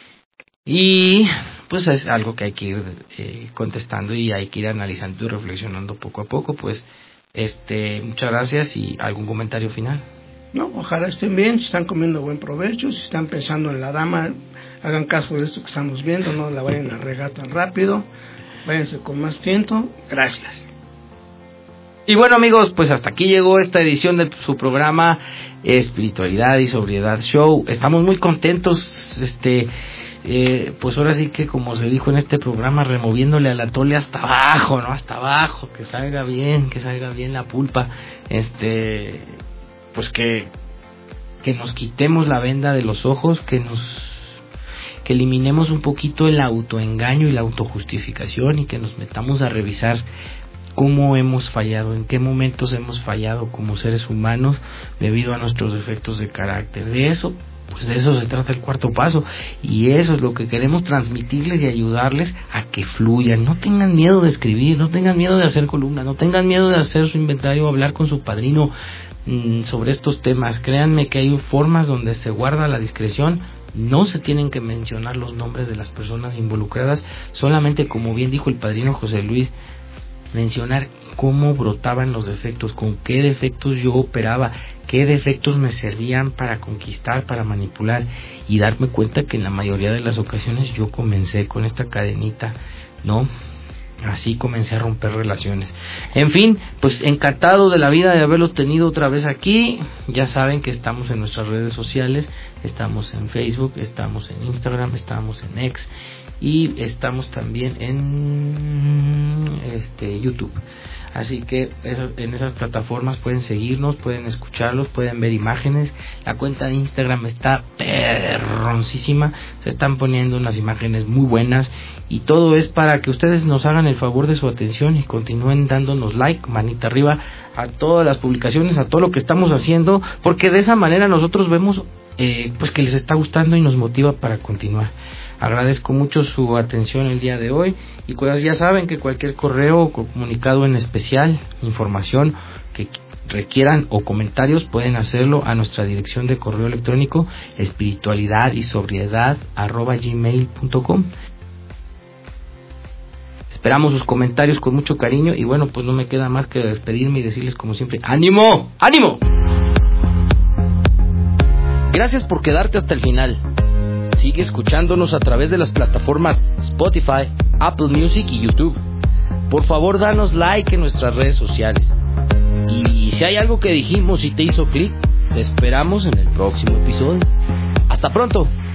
Y pues es algo que hay que ir eh, contestando y hay que ir analizando y reflexionando poco a poco, pues. Este, muchas gracias y algún comentario final. No, ojalá estén bien, si están comiendo buen provecho, si están pensando en la dama, hagan caso de esto que estamos viendo, no la vayan a regar tan rápido, váyanse con más tiento, gracias. Y bueno amigos, pues hasta aquí llegó esta edición de su programa Espiritualidad y Sobriedad Show. Estamos muy contentos, este... Eh, pues ahora sí que como se dijo en este programa, removiéndole al atole hasta abajo, ¿no? Hasta abajo, que salga bien, que salga bien la pulpa, este, pues que, que nos quitemos la venda de los ojos, que nos, que eliminemos un poquito el autoengaño y la autojustificación y que nos metamos a revisar cómo hemos fallado, en qué momentos hemos fallado como seres humanos debido a nuestros defectos de carácter. De eso Pues de eso se trata el cuarto paso y eso es lo que queremos transmitirles y ayudarles a que fluyan. No tengan miedo de escribir, no tengan miedo de hacer columnas, no tengan miedo de hacer su inventario, hablar con su padrino mmm, sobre estos temas. Créanme que hay formas donde se guarda la discreción, no se tienen que mencionar los nombres de las personas involucradas, solamente como bien dijo el padrino José Luis, mencionar cómo brotaban los defectos, con qué defectos yo operaba, qué defectos me servían para conquistar, para manipular y darme cuenta que en la mayoría de las ocasiones yo comencé con esta cadenita, ¿no? Así comencé a romper relaciones. En fin, pues encantado de la vida de haberlos tenido otra vez aquí. Ya saben que estamos en nuestras redes sociales, estamos en Facebook, estamos en Instagram, estamos en X y estamos también en este YouTube. Así que en esas plataformas pueden seguirnos, pueden escucharlos, pueden ver imágenes. La cuenta de Instagram está perroncísima, se están poniendo unas imágenes muy buenas y todo es para que ustedes nos hagan el favor de su atención y continúen dándonos like, manita arriba a todas las publicaciones, a todo lo que estamos haciendo, porque de esa manera nosotros vemos eh, pues que les está gustando y nos motiva para continuar. Agradezco mucho su atención el día de hoy y pues ya saben que cualquier correo o comunicado en especial, información que requieran o comentarios pueden hacerlo a nuestra dirección de correo electrónico espiritualidad y sobriedad arroba gmail punto com. Esperamos sus comentarios con mucho cariño y bueno, pues no me queda más que despedirme y decirles como siempre, ¡ánimo! ¡Ánimo! Gracias por quedarte hasta el final. Sigue escuchándonos a través de las plataformas Spotify, Apple Music y YouTube. Por favor, danos like en nuestras redes sociales. Y si hay algo que dijimos y te hizo clic, te esperamos en el próximo episodio. ¡Hasta pronto!